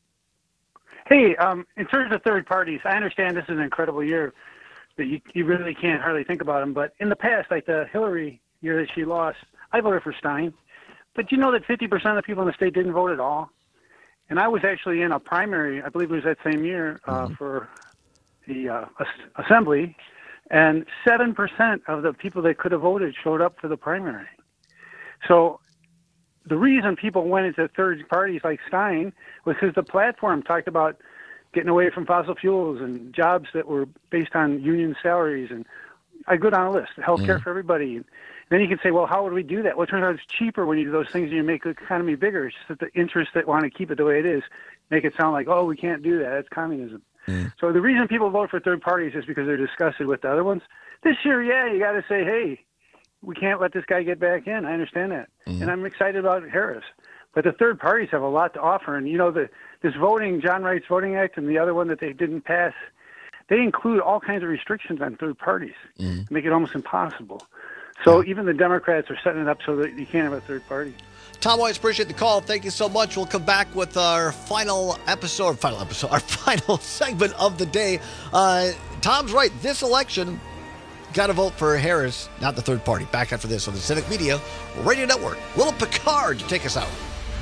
Hey, um, in terms of third parties, I understand this is an incredible year that you, you really can't hardly think about them. But in the past, like the Hillary year that she lost, I voted for Stein. But you know that fifty percent of the people in the state didn't vote at all? And I was actually in a primary, I believe it was that same year, uh, mm-hmm. for the uh, assembly, and seven percent of the people that could have voted showed up for the primary. So the reason people went into third parties like Stein was because the platform talked about getting away from fossil fuels and jobs that were based on union salaries. And I go down a list, health care mm-hmm. for everybody. And then you can say, well, how would we do that? Well, it turns out it's cheaper when you do those things and you make the economy bigger. It's just that the interests that want to keep it the way it is make it sound like, oh, we can't do that. That's communism. Mm-hmm. So the reason people vote for third parties is because they're disgusted with the other ones. This year, yeah, you got to say, hey, we can't let this guy get back in. I understand that. Mm-hmm. And I'm excited about Harris. But the third parties have a lot to offer. And, you know, the this voting, John Wright's Voting Act and the other one that they didn't pass, they include all kinds of restrictions on third parties, mm-hmm. make it almost impossible. So yeah. even the Democrats are setting it up so that you can't have a third party. Tom, always appreciate the call. Thank you so much. We'll come back with our final episode, final episode, our final segment of the day. Uh, Tom's right. This election, got to vote for Harris, not the third party. Back after this on the Civic Media Radio Network. Little Picard to take us out.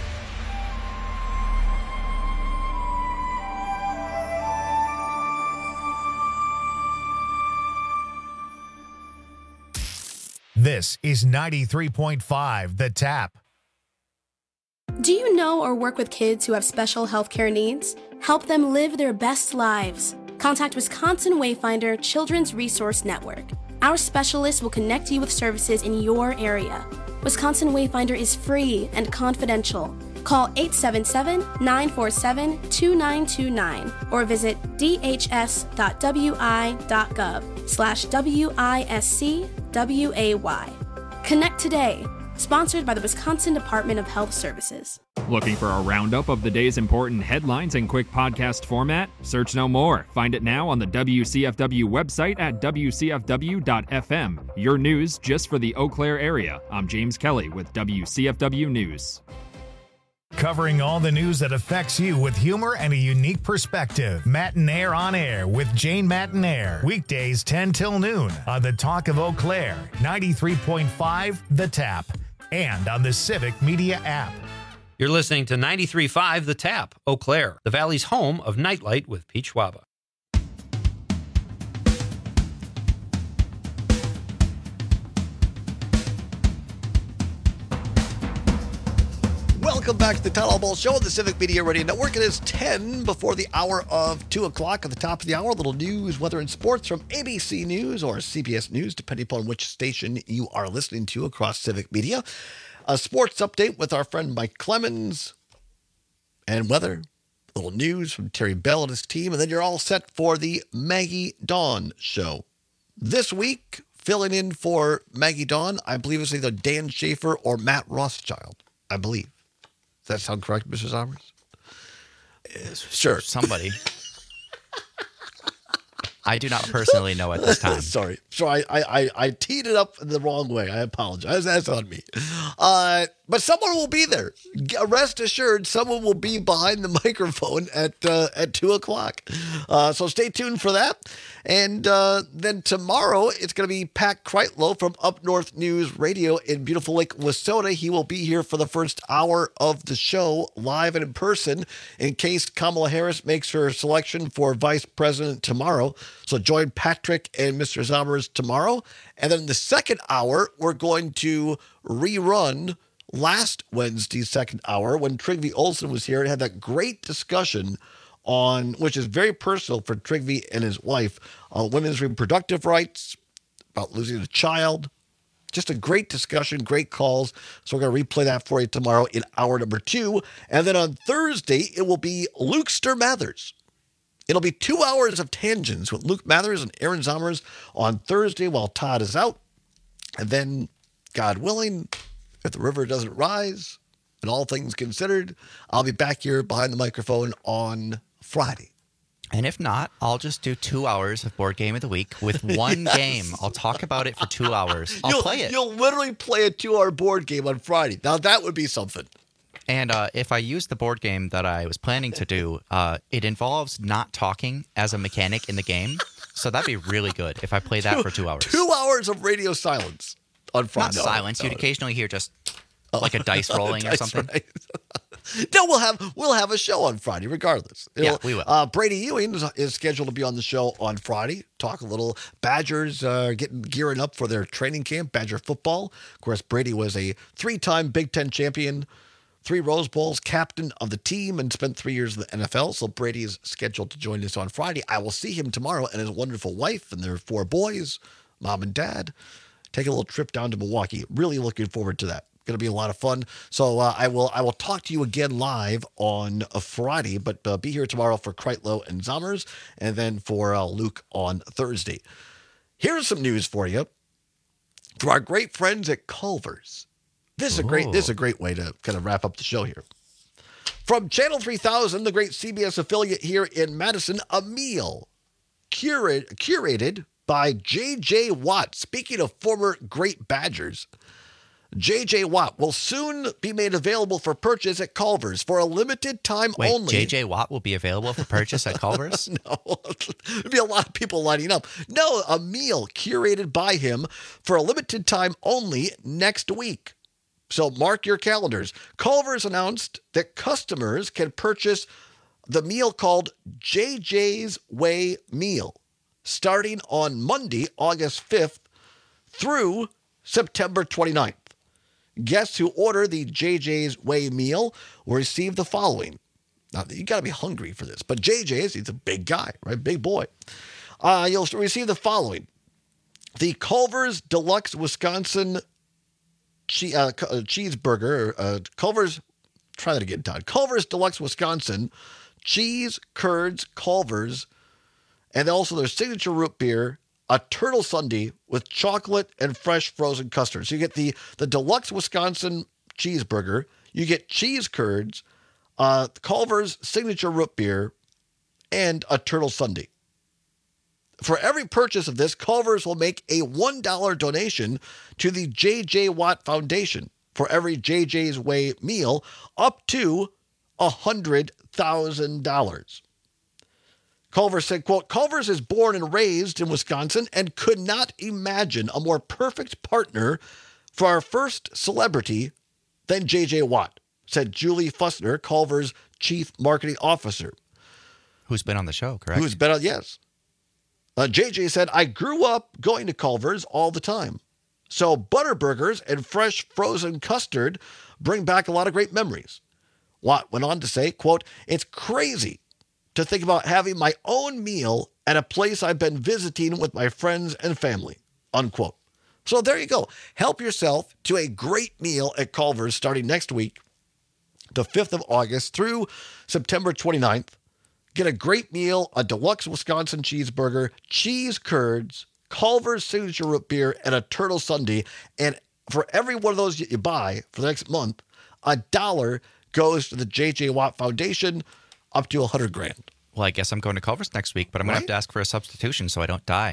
This is ninety-three point five The Tap. Do you know or work with kids who have special healthcare needs? Help them live their best lives. Contact Wisconsin Wayfinder Children's Resource Network. Our specialists will connect you with services in your area. Wisconsin Wayfinder is free and confidential. Call eight seven seven, nine four seven, two nine two nine or visit dhs.wi.gov slash W-I-S-C-W-A-Y. Connect today. Sponsored by the Wisconsin Department of Health Services. Looking for a roundup of the day's important headlines in quick podcast format? Search no more. Find it now on the W C F W website at W C F W dot F M. Your news just for the Eau Claire area. I'm James Kelly with W C F W News. Covering all the news that affects you with humor and a unique perspective. Matinaire on Air with Jane Matinaire. Weekdays ten till noon on the Talk of Eau Claire, ninety-three point five The Tap, and on the Civic Media app. You're listening to ninety-three point five The Tap, Eau Claire, the Valley's home of Nightlight with Pete Schwaba. Welcome back to the Town Hall Ball Show on the Civic Media Radio Network. It is ten before the hour of two o'clock. At the top of the hour, a little news, weather, and sports from A B C News or C B S News, depending upon which station you are listening to across Civic Media. A sports update with our friend Mike Clemens, and weather, a little news from Terry Bell and his team, and then you're all set for the Maggie Dawn Show. This week, filling in for Maggie Dawn, I believe it's either Dan Schaefer or Matt Rothschild, I believe. Does that sound correct, Mister Sommers? Sure. Somebody. I do not personally know at this time. Sorry. Sorry, I, I, I teed it up the wrong way. I apologize. That's on me. Uh, but someone will be there. Rest assured, someone will be behind the microphone at uh, at two o'clock. Uh, so stay tuned for that. And uh, then tomorrow, it's going to be Pat Kreitlow from Up North News Radio in beautiful Lake Wissota. He will be here for the first hour of the show, live and in person, in case Kamala Harris makes her selection for vice president tomorrow. So join Patrick and Mister Zommers tomorrow. And then the second hour, we're going to rerun last Wednesday's second hour when Trygve Olsen was here and had that great discussion on, which is very personal for Trygve and his wife, uh, women's reproductive rights, about losing a child. Just a great discussion, great calls. So we're going to replay that for you tomorrow in hour number two. And then on Thursday, it will be Lukester Mathers. It'll be two hours of tangents with Luke Mathers and Aaron Zommers on Thursday while Todd is out. And then, God willing, if the river doesn't rise, and all things considered, I'll be back here behind the microphone on Friday. And if not, I'll just do two hours of Board Game of the Week with one yes. game. I'll talk about it for two hours. I'll you'll, play it. You'll literally play a two-hour board game on Friday. Now, that would be something. And uh, if I use the board game that I was planning to do, uh, it involves not talking as a mechanic in the game. So that'd be really good if I play that two, for two hours. Two hours of radio silence on Friday. Not no, silence. No, You'd no. occasionally hear just like a dice rolling dice or something. Right. No, we'll have we'll have a show on Friday regardless. It'll, yeah, we will. Uh, Brady Ewing is, is scheduled to be on the show on Friday. Talk a little Badgers uh, getting gearing up for their training camp, Badger football. Of course, Brady was a three-time Big Ten champion, three Rose Bowls, captain of the team, and spent three years in the N F L. So Brady is scheduled to join us on Friday. I will see him tomorrow and his wonderful wife and their four boys, mom and dad. Take a little trip down to Milwaukee. Really looking forward to that. Going to be a lot of fun. So uh, I will I will talk to you again live on a Friday, but uh, be here tomorrow for Kreitlow and Zommers, and then for uh, Luke on Thursday. Here's some news for you from our great friends at Culver's. This is a great this is a great way to kind of wrap up the show here. From Channel three thousand, the great C B S affiliate here in Madison, a meal curate, curated by J J Watt. Speaking of former great Badgers, J J Watt will soon be made available for purchase at Culver's for a limited time Wait, only. J J Watt will be available for purchase at Culver's? No, there'd be a lot of people lining up. No, a meal curated by him for a limited time only next week. So mark your calendars. Culver's announced that customers can purchase the meal called J J's Way Meal starting on Monday, August fifth through September twenty-ninth. Guests who order the J J's Way meal will receive the following. Now, you got to be hungry for this, but J J's, he's a big guy, right? Big boy. Uh, you'll receive the following. The Culver's Deluxe Wisconsin che- uh, cheeseburger, uh, Culver's Try that again, Todd. Culver's Deluxe Wisconsin, cheese, curds, Culver's, and also their signature root beer, a turtle sundae with chocolate and fresh frozen custard. So you get the, the Deluxe Wisconsin cheeseburger, you get cheese curds, uh, Culver's signature root beer, and a turtle sundae. For every purchase of this, Culver's will make a one dollar donation to the J J. Watt Foundation for every J J's Way meal up to one hundred thousand dollars. Culver's said, quote, Culver's is born and raised in Wisconsin and could not imagine a more perfect partner for our first celebrity than J J. Watt, said Julie Fussner, Culver's chief marketing officer. Who's been on the show, correct? Who's been on, yes. Uh, J J said, I grew up going to Culver's all the time. So Butterburgers and fresh frozen custard bring back a lot of great memories. Watt went on to say, quote, it's crazy to think about having my own meal at a place I've been visiting with my friends and family, unquote. So there you go. Help yourself to a great meal at Culver's starting next week, the fifth of August through September twenty-ninth. Get a great meal, a deluxe Wisconsin cheeseburger, cheese curds, Culver's signature root beer, and a turtle sundae. And for every one of those you buy for the next month, a dollar goes to the J J. Watt Foundation, up to a hundred grand. Well, I guess I'm going to Culver's next week, but I'm going to have to ask for a substitution so I don't die.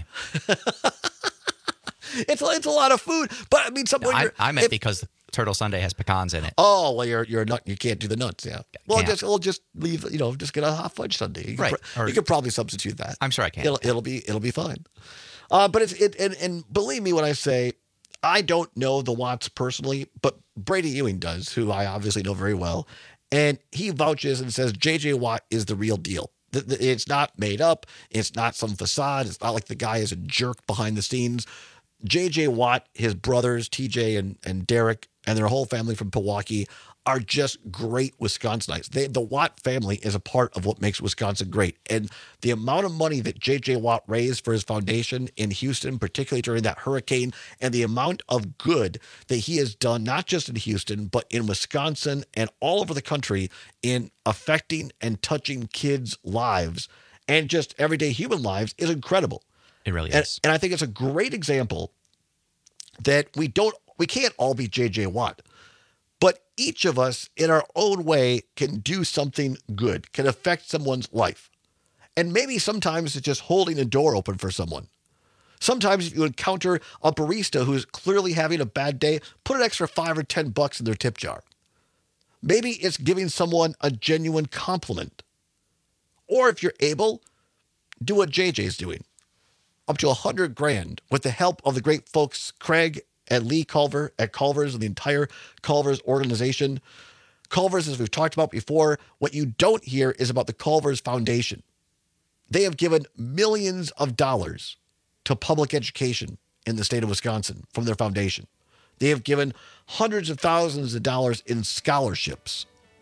It's it's a lot of food, but I mean, somewhere No, I, you're- I meant if- because the turtle sundae has pecans in it. Oh well, you're you're not. You can't do the nuts. Yeah. Well, Can't. just we'll just leave. You know, just get a hot fudge sundae. You can Right. pro- Or- you could probably substitute that. I'm sure I can. It'll it'll be it'll be fine. Uh, but it's it and, and believe me when I say I don't know the Watts personally, but Brady Ewing does, who I obviously know very well, and he vouches and says J J. Watt is the real deal. Th- th- It's not made up. It's not some facade. It's not like the guy is a jerk behind the scenes. J J. Watt, his brothers, T J and, and Derek, and their whole family from Pewaukee are just great Wisconsinites. They, the Watt family is a part of what makes Wisconsin great. And the amount of money that J J. Watt raised for his foundation in Houston, particularly during that hurricane, and the amount of good that he has done, not just in Houston, but in Wisconsin and all over the country in affecting and touching kids' lives and just everyday human lives is incredible. It really And, is. and I think it's a great example that we don't, we can't all be J J. Watt, but each of us in our own way can do something good, can affect someone's life. And maybe sometimes it's just holding a door open for someone. Sometimes if you encounter a barista who's clearly having a bad day, put an extra five or ten bucks in their tip jar. Maybe it's giving someone a genuine compliment. Or if you're able, do what J J's doing. Up to a hundred grand with the help of the great folks Craig and Lee Culver at Culver's and the entire Culver's organization. Culver's, as we've talked about before, what you don't hear is about the Culver's Foundation. They have given millions of dollars to public education in the state of Wisconsin from their foundation. They have given hundreds of thousands of dollars in scholarships.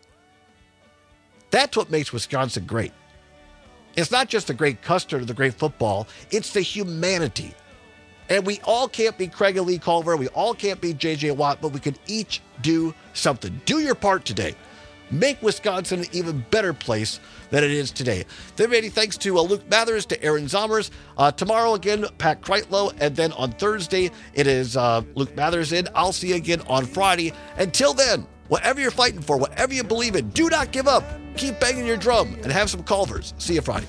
That's what makes Wisconsin great. It's not just the great custard or the great football. It's the humanity. And we all can't be Craig and Lee Culver. We all can't be J J. Watt, but we can each do something. Do your part today. Make Wisconsin an even better place than it is today. Then many thanks to uh, Luke Mathers, to Aaron Zommers. Uh, tomorrow again, Pat Kreitlow. And then on Thursday, it is uh, Luke Mathers in. I'll see you again on Friday. Until then, whatever you're fighting for, whatever you believe in, do not give up. Keep banging your drum and have some Culvers. See you Friday.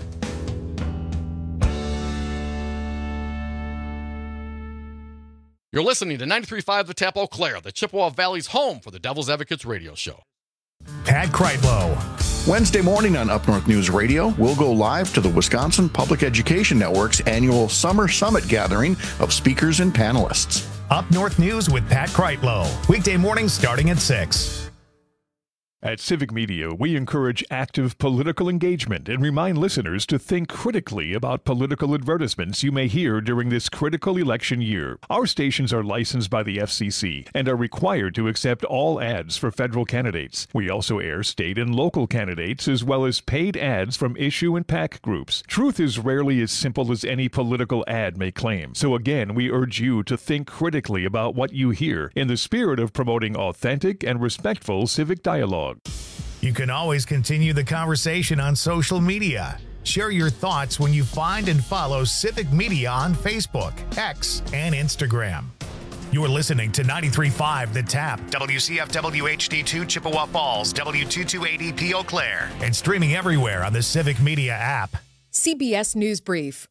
You're listening to ninety-three point five The Tap Eau Claire, the Chippewa Valley's home for the Devil's Advocates radio show. Pat Kreitlow. Wednesday morning on Up North News Radio, we'll go live to the Wisconsin Public Education Network's annual Summer Summit gathering of speakers and panelists. Up North News with Pat Kreitlow. Weekday mornings starting at six. At Civic Media, we encourage active political engagement and remind listeners to think critically about political advertisements you may hear during this critical election year. Our stations are licensed by the F C C and are required to accept all ads for federal candidates. We also air state and local candidates as well as paid ads from issue and PAC groups. Truth is rarely as simple as any political ad may claim. So again, we urge you to think critically about what you hear in the spirit of promoting authentic and respectful civic dialogue. You can always continue the conversation on social media. Share your thoughts when you find and follow Civic Media on Facebook, X, and Instagram. You're listening to ninety-three point five The Tap, W C F W H D two Chippewa Falls, W two two eight E P Eau Claire, and streaming everywhere on the Civic Media app. C B S News Brief.